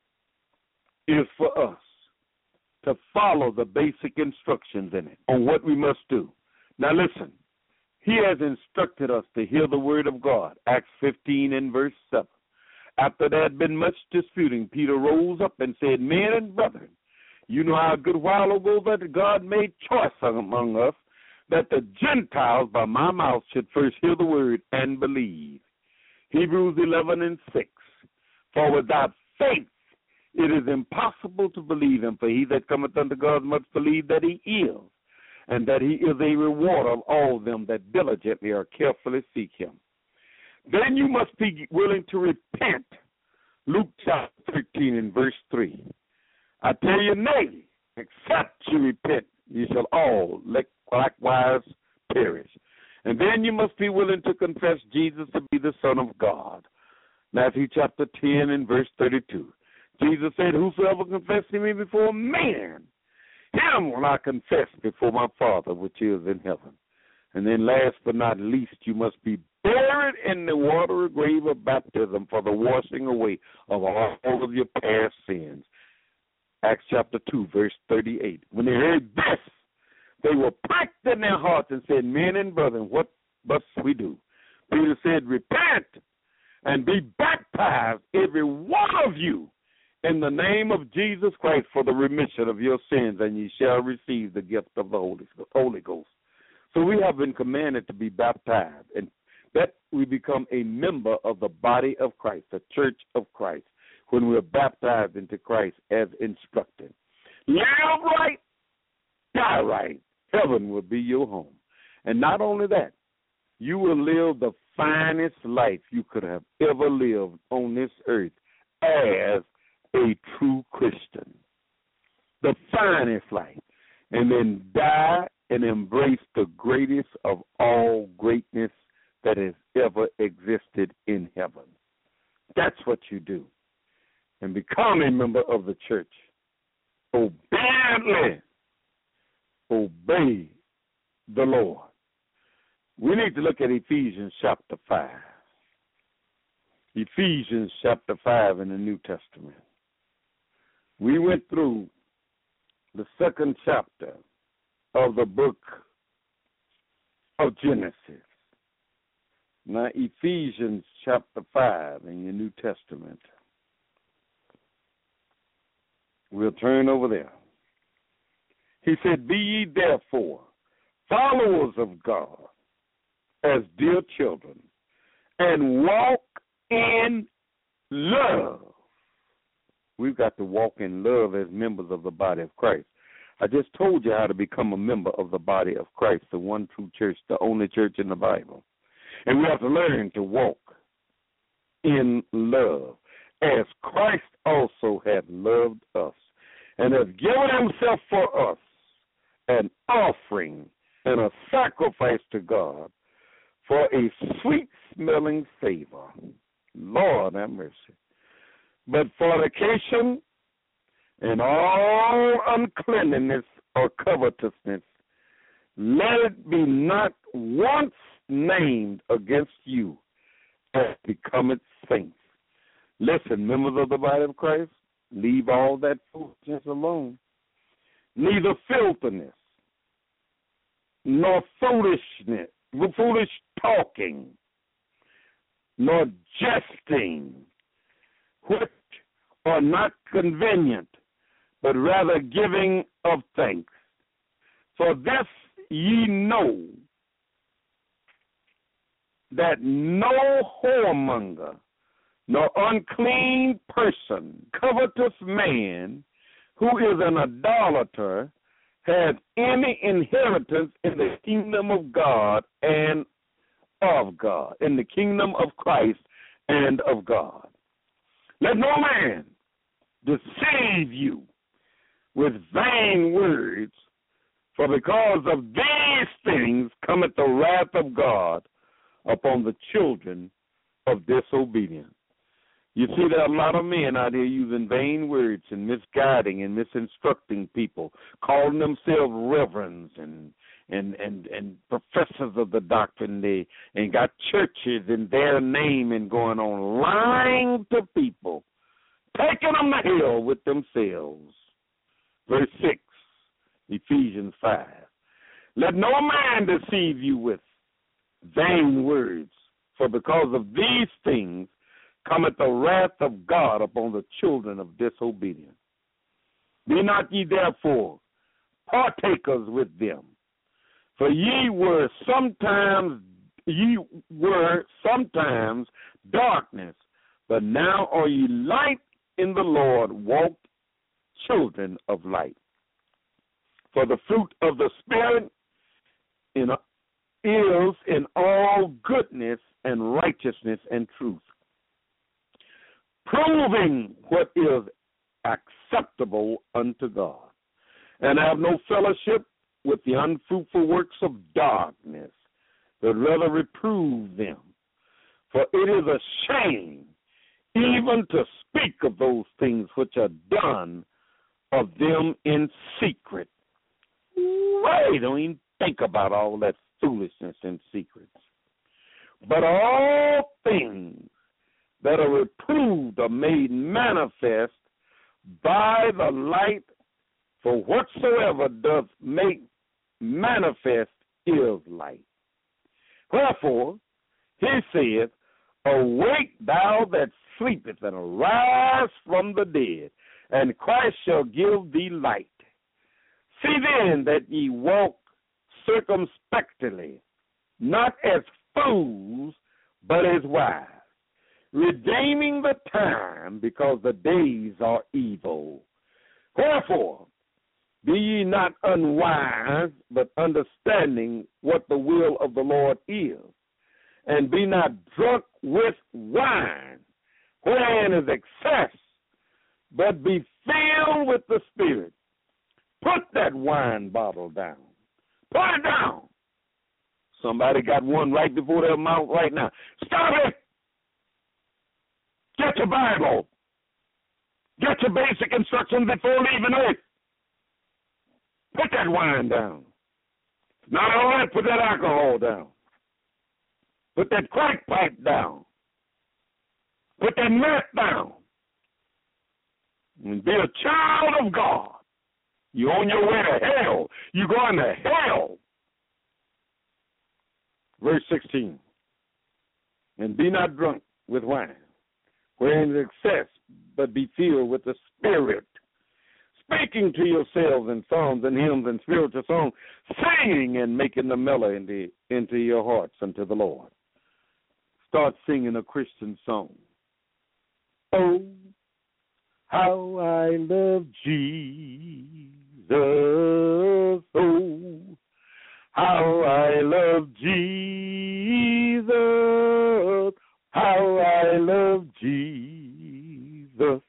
B: is for us to follow the basic instructions in it on what we must do. Now listen, he has instructed us to hear the word of God, Acts fifteen and verse seven. After there had been much disputing, Peter rose up and said, Men and brethren, you know how a good while ago that God made choice among us that the Gentiles by my mouth should first hear the word and believe. Hebrews eleven and six. For without faith it is impossible to believe him, for he that cometh unto God must believe that he is, and that he is a rewarder of all them that diligently or carefully seek him. Then you must be willing to repent. Luke chapter thirteen and verse three. I tell you, nay, except you repent, you shall all likewise perish. And then you must be willing to confess Jesus to be the Son of God. Matthew chapter ten and verse thirty-two. Jesus said, whosoever confesses me before man, him will I confess before my Father which is in heaven. And then last but not least, you must be buried in the watery grave of baptism for the washing away of all of your past sins. Acts chapter two, verse thirty-eight. When they heard this, they were pricked in their hearts and said, men and brethren, what must we do? Peter said, repent and be baptized, every one of you, in the name of Jesus Christ for the remission of your sins, and ye shall receive the gift of the Holy, Holy Ghost. So we have been commanded to be baptized, and that we become a member of the body of Christ, the church of Christ, when we are baptized into Christ as instructed. Live right, die right. Heaven will be your home. And not only that, you will live the finest life you could have ever lived on this earth as a true Christian. The finest life. And then die and embrace the greatest of all greatness that has ever existed in heaven. That's what you do. And become a member of the church. Obediently obey the Lord. We need to look at Ephesians chapter five. Ephesians chapter five in the New Testament. We went through the second chapter of the book of Genesis. Now, Ephesians chapter five in your New Testament. We'll turn over there. He said, be ye therefore followers of God as dear children, and walk in love. We've got to walk in love as members of the body of Christ. I just told you how to become a member of the body of Christ, the one true church, the only church in the Bible. And we have to learn to walk in love, as Christ also hath loved us, and hath given himself for us an offering and a sacrifice to God for a sweet-smelling savor. Lord have mercy. But fornication and all uncleanness or covetousness, let it be not once named against you as becometh saints. Listen, members of the body of Christ, leave all that foolishness alone. Neither filthiness, nor foolishness, foolish talking, nor jesting, which are not convenient, but rather giving of thanks. For this ye know, that no whoremonger, nor unclean person, covetous man, who is an idolater, has any inheritance in the kingdom of God and of God, in the kingdom of Christ and of God. Let no man deceive you with vain words, for because of these things cometh the wrath of God upon the children of disobedience. You see, there are a lot of men out here using vain words and misguiding and misinstructing people, calling themselves reverends and and and, and professors of the doctrine, they and got churches in their name and going on lying to people, taking them to hell with themselves. Verse six, Ephesians five. Let no man deceive you with vain words, for because of these things cometh the wrath of God upon the children of disobedience. Be not ye therefore partakers with them, for ye were sometimes ye were sometimes darkness, but now are ye light in the Lord. Walk children of light. For the fruit of the Spirit in, is in all goodness and righteousness and truth, proving what is acceptable unto God, and have no fellowship with the unfruitful works of darkness, but rather reprove them. For it is a shame even to speak of those things which are done of them in secret. Wait, don't even think about all that foolishness and secrets. But all things that are reproved are made manifest by the light, for whatsoever doth make manifest is light. Wherefore, he saith, awake thou that sleepest, and arise from the dead, and Christ shall give thee light. See then that ye walk circumspectly, not as fools, but as wise, redeeming the time, because the days are evil. Wherefore, be ye not unwise, but understanding what the will of the Lord is. And be not drunk with wine, wherein is excess, but be filled with the Spirit. Put that wine bottle down. Put it down. Somebody got one right before their mouth right now. Stop it. Get your Bible. Get your basic instructions before leaving earth. Put that wine down. Not only put that alcohol down. Put that crack pipe down. Put that meth down. And be a child of God. You're on your way to hell. You're going to hell. Verse sixteen. And be not drunk with wine, wherein is excess, but be filled with the Spirit, speaking to yourselves in psalms and hymns and spiritual songs, singing and making the melody into your hearts unto the Lord. Start singing a Christian song. Oh, how I love Jesus. Oh, how I love Jesus. How I love Jesus.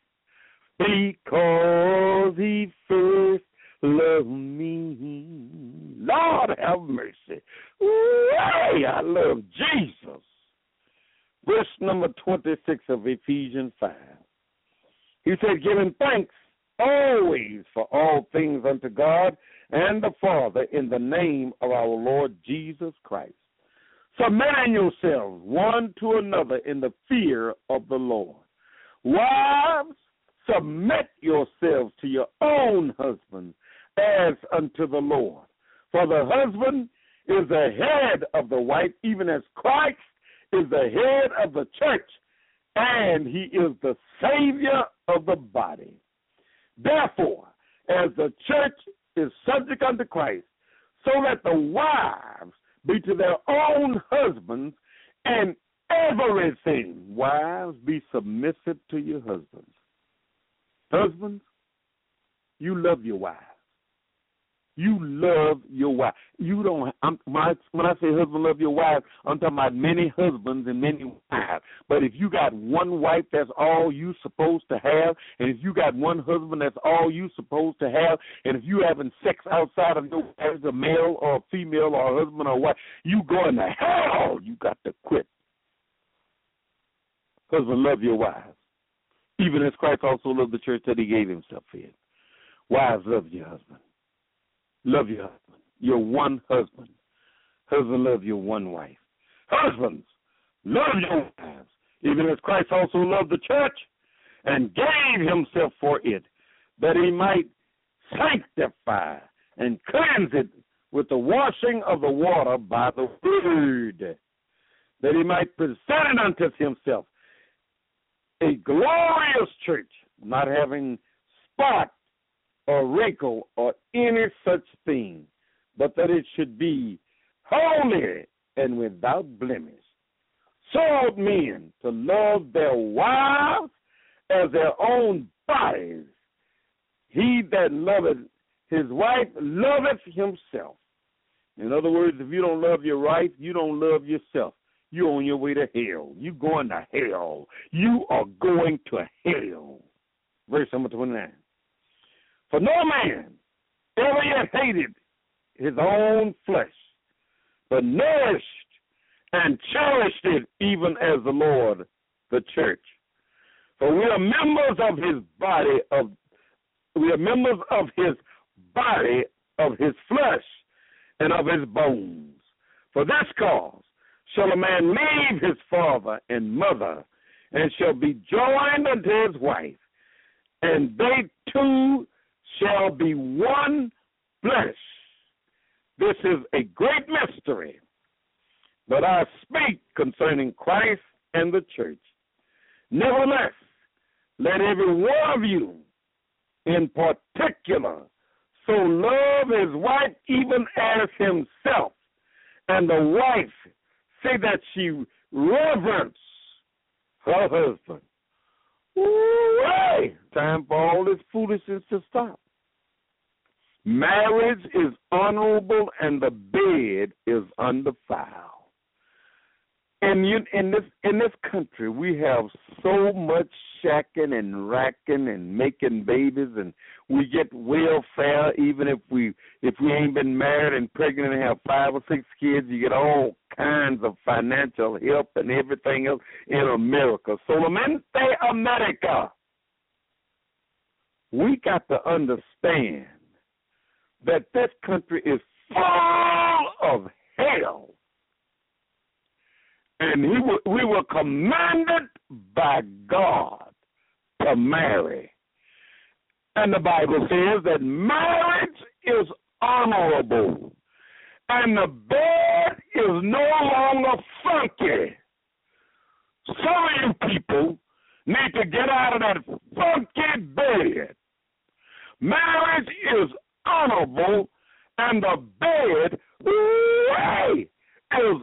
B: Because he first loved me. Lord have mercy. Hey, I love Jesus. Verse number twenty-six of Ephesians five. He said, giving thanks always for all things unto God and the Father in the name of our Lord Jesus Christ, submitting yourselves one to another in the fear of the Lord. Wives, submit yourselves to your own husbands as unto the Lord. For the husband is the head of the wife, even as Christ is the head of the church, and he is the Savior of the body. Therefore, as the church is subject unto Christ, so let the wives be to their own husbands, and everything. Wives, be submissive to your husbands. Husbands, you love your wives. You love your wife. You don't. I'm, when, I, when I say husband love your wife, I'm talking about many husbands and many wives. But if you got one wife, that's all you supposed to have. And if you got one husband, that's all you supposed to have. And if you having sex outside of your wife, as a male or a female or a husband or wife, you going to hell. You got to quit. Husband, love your wives, even as Christ also loved the church that he gave himself for it. Wives, love your husband. Love your husband, your one husband. Husband, love your one wife. Husbands, love your wives, even as Christ also loved the church and gave himself for it, that he might sanctify and cleanse it with the washing of the water by the word, that he might present it unto himself a glorious church, not having spot or wrinkle or any such thing, but that it should be holy and without blemish. So ought men to love their wives as their own bodies. He that loveth his wife loveth himself. In other words, if you don't love your wife, you don't love yourself. You're on your way to hell. You're going to hell. You are going to hell. Verse number twenty-nine. For no man ever yet hated his own flesh, but nourished and cherished it, even as the Lord, the church. For we are members of his body, of we are members of his body, of his flesh, and of his bones. For this cause shall a man leave his father and mother, and shall be joined unto his wife, and they two shall be one flesh. This is a great mystery, but I speak concerning Christ and the church. Nevertheless, let every one of you in particular so love his wife even as himself, and the wife say that she reverence her husband. Ooh, time for all this foolishness to stop. Marriage is honorable and the bed is undefiled. And you, in this in this country, we have so much shacking and racking and making babies, and we get welfare even if we if we ain't been married and pregnant and have five or six kids. You get all kinds of financial help and everything else in America. Solamente America. We got to understand that this country is full of hell. And he w- we were commanded by God to marry. And the Bible says that marriage is honorable. And the bed is no longer funky. Some of you people need to get out of that funky bed. Marriage is honorable, and the bed way is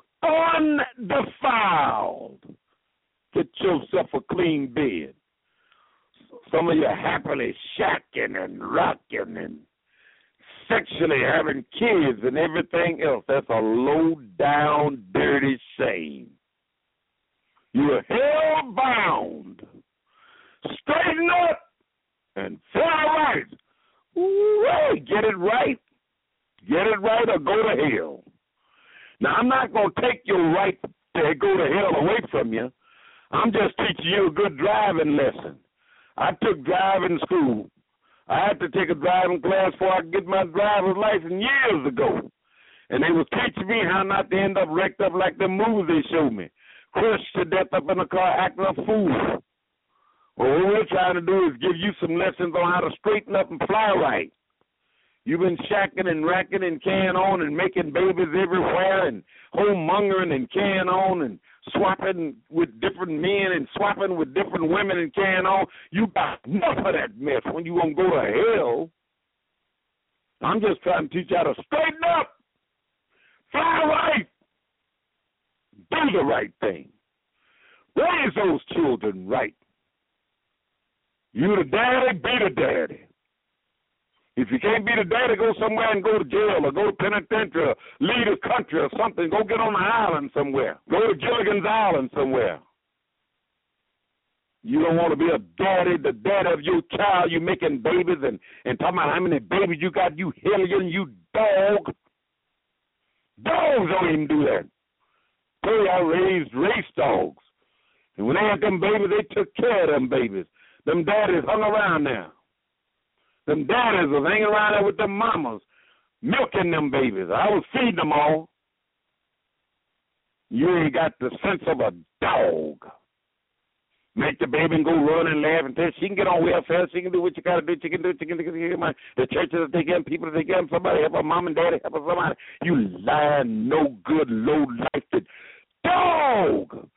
B: undefiled. Get yourself a clean bed. Some of you happily shacking and rocking and sexually having kids and everything else. That's a low-down, dirty shame. You're hell-bound. Straighten up and fly right. Ooh, get it right. Get it right or go to hell. Now, I'm not going to take your right to go to hell away from you. I'm just teaching you a good driving lesson. I took driving school. I had to take a driving class before I could get my driver's license years ago. And they was teaching me how not to end up wrecked up like the movies they showed me. Crushed to death up in a car acting a fool. Well, what we're trying to do is give you some lessons on how to straighten up and fly right. You've been shacking and racking and carrying on and making babies everywhere and homemongering and carrying on and swapping with different men and swapping with different women and carrying on. You got enough of that mess when you won't go to hell. I'm just trying to teach you how to straighten up, fly right, do the right thing, raise those children right. You the daddy, be the daddy. If you can't be the daddy, go somewhere and go to jail or go to penitentiary or leave the country or something. Go get on an island somewhere. Go to Gilligan's Island somewhere. You don't want to be a daddy, the daddy of your child. You making babies and, and talking about how many babies you got, you hellion, you dog. Dogs don't even do that. Tell you I raised race dogs. And when they had them babies, they took care of them babies. Them daddies hung around there. Them daddies was hanging around there with them mamas, milking them babies. I was feeding them all. You ain't got the sense of a dog. Make the baby and go run and laugh and tell she can get on welfare. She can do what you got to do. She can do what you can do. The churches will take care of people to take care of somebody. Help her mom and daddy. Help her somebody. You lying, no good, low-lifted dog.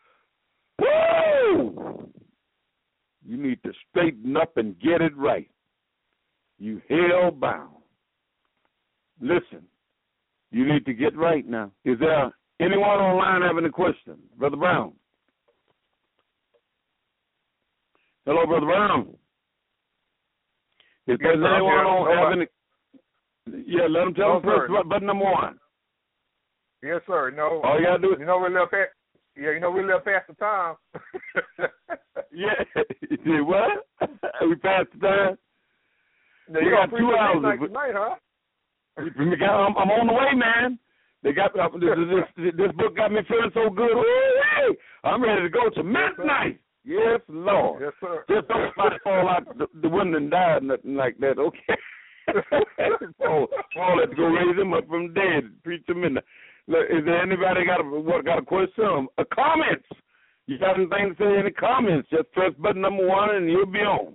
B: Woo! You need to straighten up and get it right. You hell-bound. Listen, you need to get right now. Is there anyone online having a question? Brother Brown. Hello, Brother Brown. If there's
C: yes,
B: anyone on having a, yeah, let them tell
C: no,
B: them first, button number one.
C: Yes, sir. No.
B: All you got to do is,
C: you know, we're a little past, yeah, you know, we're a little past the time.
B: yeah. What? We passed the time?
C: Now,
B: we
C: you
B: got two hours.
C: Tonight, huh?
B: I'm, I'm on the way, man. They got uh, this, this, this book got me feeling so good. Ooh, I'm ready to go to midnight. Yes, Lord.
C: Yes, sir.
B: Just don't fall out the, the window and die or nothing like that, okay? Paul, Paul had to go raise him up from the dead, preach him in the, Look, is there anybody got a what got a question? Um, a comments? You got anything to say in the comments? Just press button number one and you'll be on.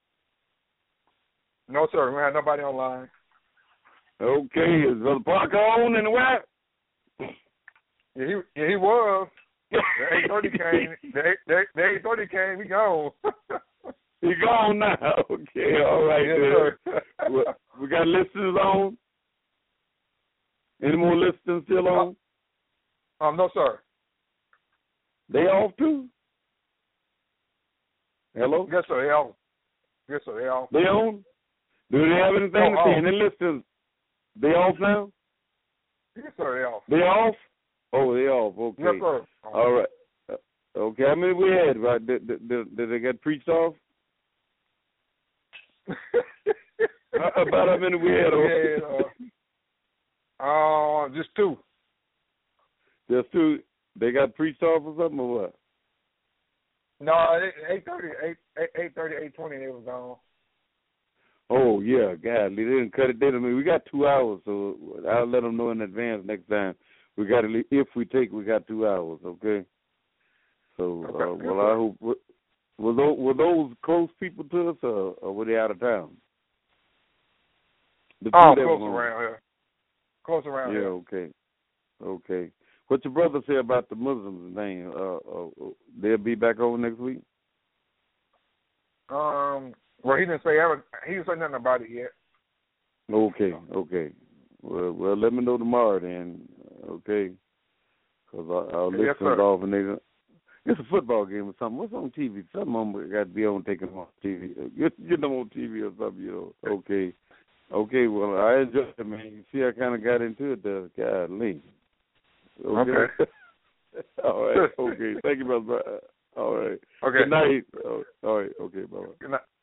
C: No, sir. We have nobody online.
B: Okay, is Brother Parker on in the web?
C: Yeah, he yeah, he was. The eight thirty came. The eight thirty came. He gone.
B: He gone now. Okay, all right.
C: Yes,
B: then. we, we got listeners on. Any more listeners still on?
C: Um, no, sir.
B: They off too? Hello?
C: Yes, sir. They off. Yes, sir. They off.
B: They on? Do they have anything
C: No,
B: to say? Any listeners? They off now?
C: Yes, sir. They off.
B: They off? Oh, they off. Okay.
C: Yes, sir.
B: All right. Uh, okay. How many we had? Right? Did, did, did, did they get preached off? About how many we had?
C: We had uh, uh, just two.
B: Just two. They got preached off or something or what?
C: No, eight thirty, eight thirty, eight twenty. They was gone.
B: Oh yeah, God, they didn't cut it. They, I mean, we got two hours, so I'll let them know in advance next time. We got to, if we take, we got two hours, okay? So,
C: Okay.
B: uh, well, I hope were those, were those close people to us, or, or were they out of town? The
C: Oh,
B: two that
C: close
B: were
C: around here. Close around
B: yeah,
C: here.
B: okay, okay. What your brother say about the Muslims thing? Uh, uh, they'll be back over next week.
C: Um. Well, he didn't say ever. He didn't say nothing about it yet.
B: Okay, okay. Well, well, let me know tomorrow then, okay? Because our, our
C: Yes,
B: listeners
C: sir.
B: off and they, it's a football game or something. What's on T V? Something on got to be on taking them on T V. Get, get them on T V or something, you know. Okay, okay. Well, I enjoyed it, man. You see, I kind of got into it there. Golly. Okay.
C: Okay.
B: All right. Okay. Thank you, brother. All right.
C: Okay.
B: Good night. All right. Okay. Bye.
C: Good night.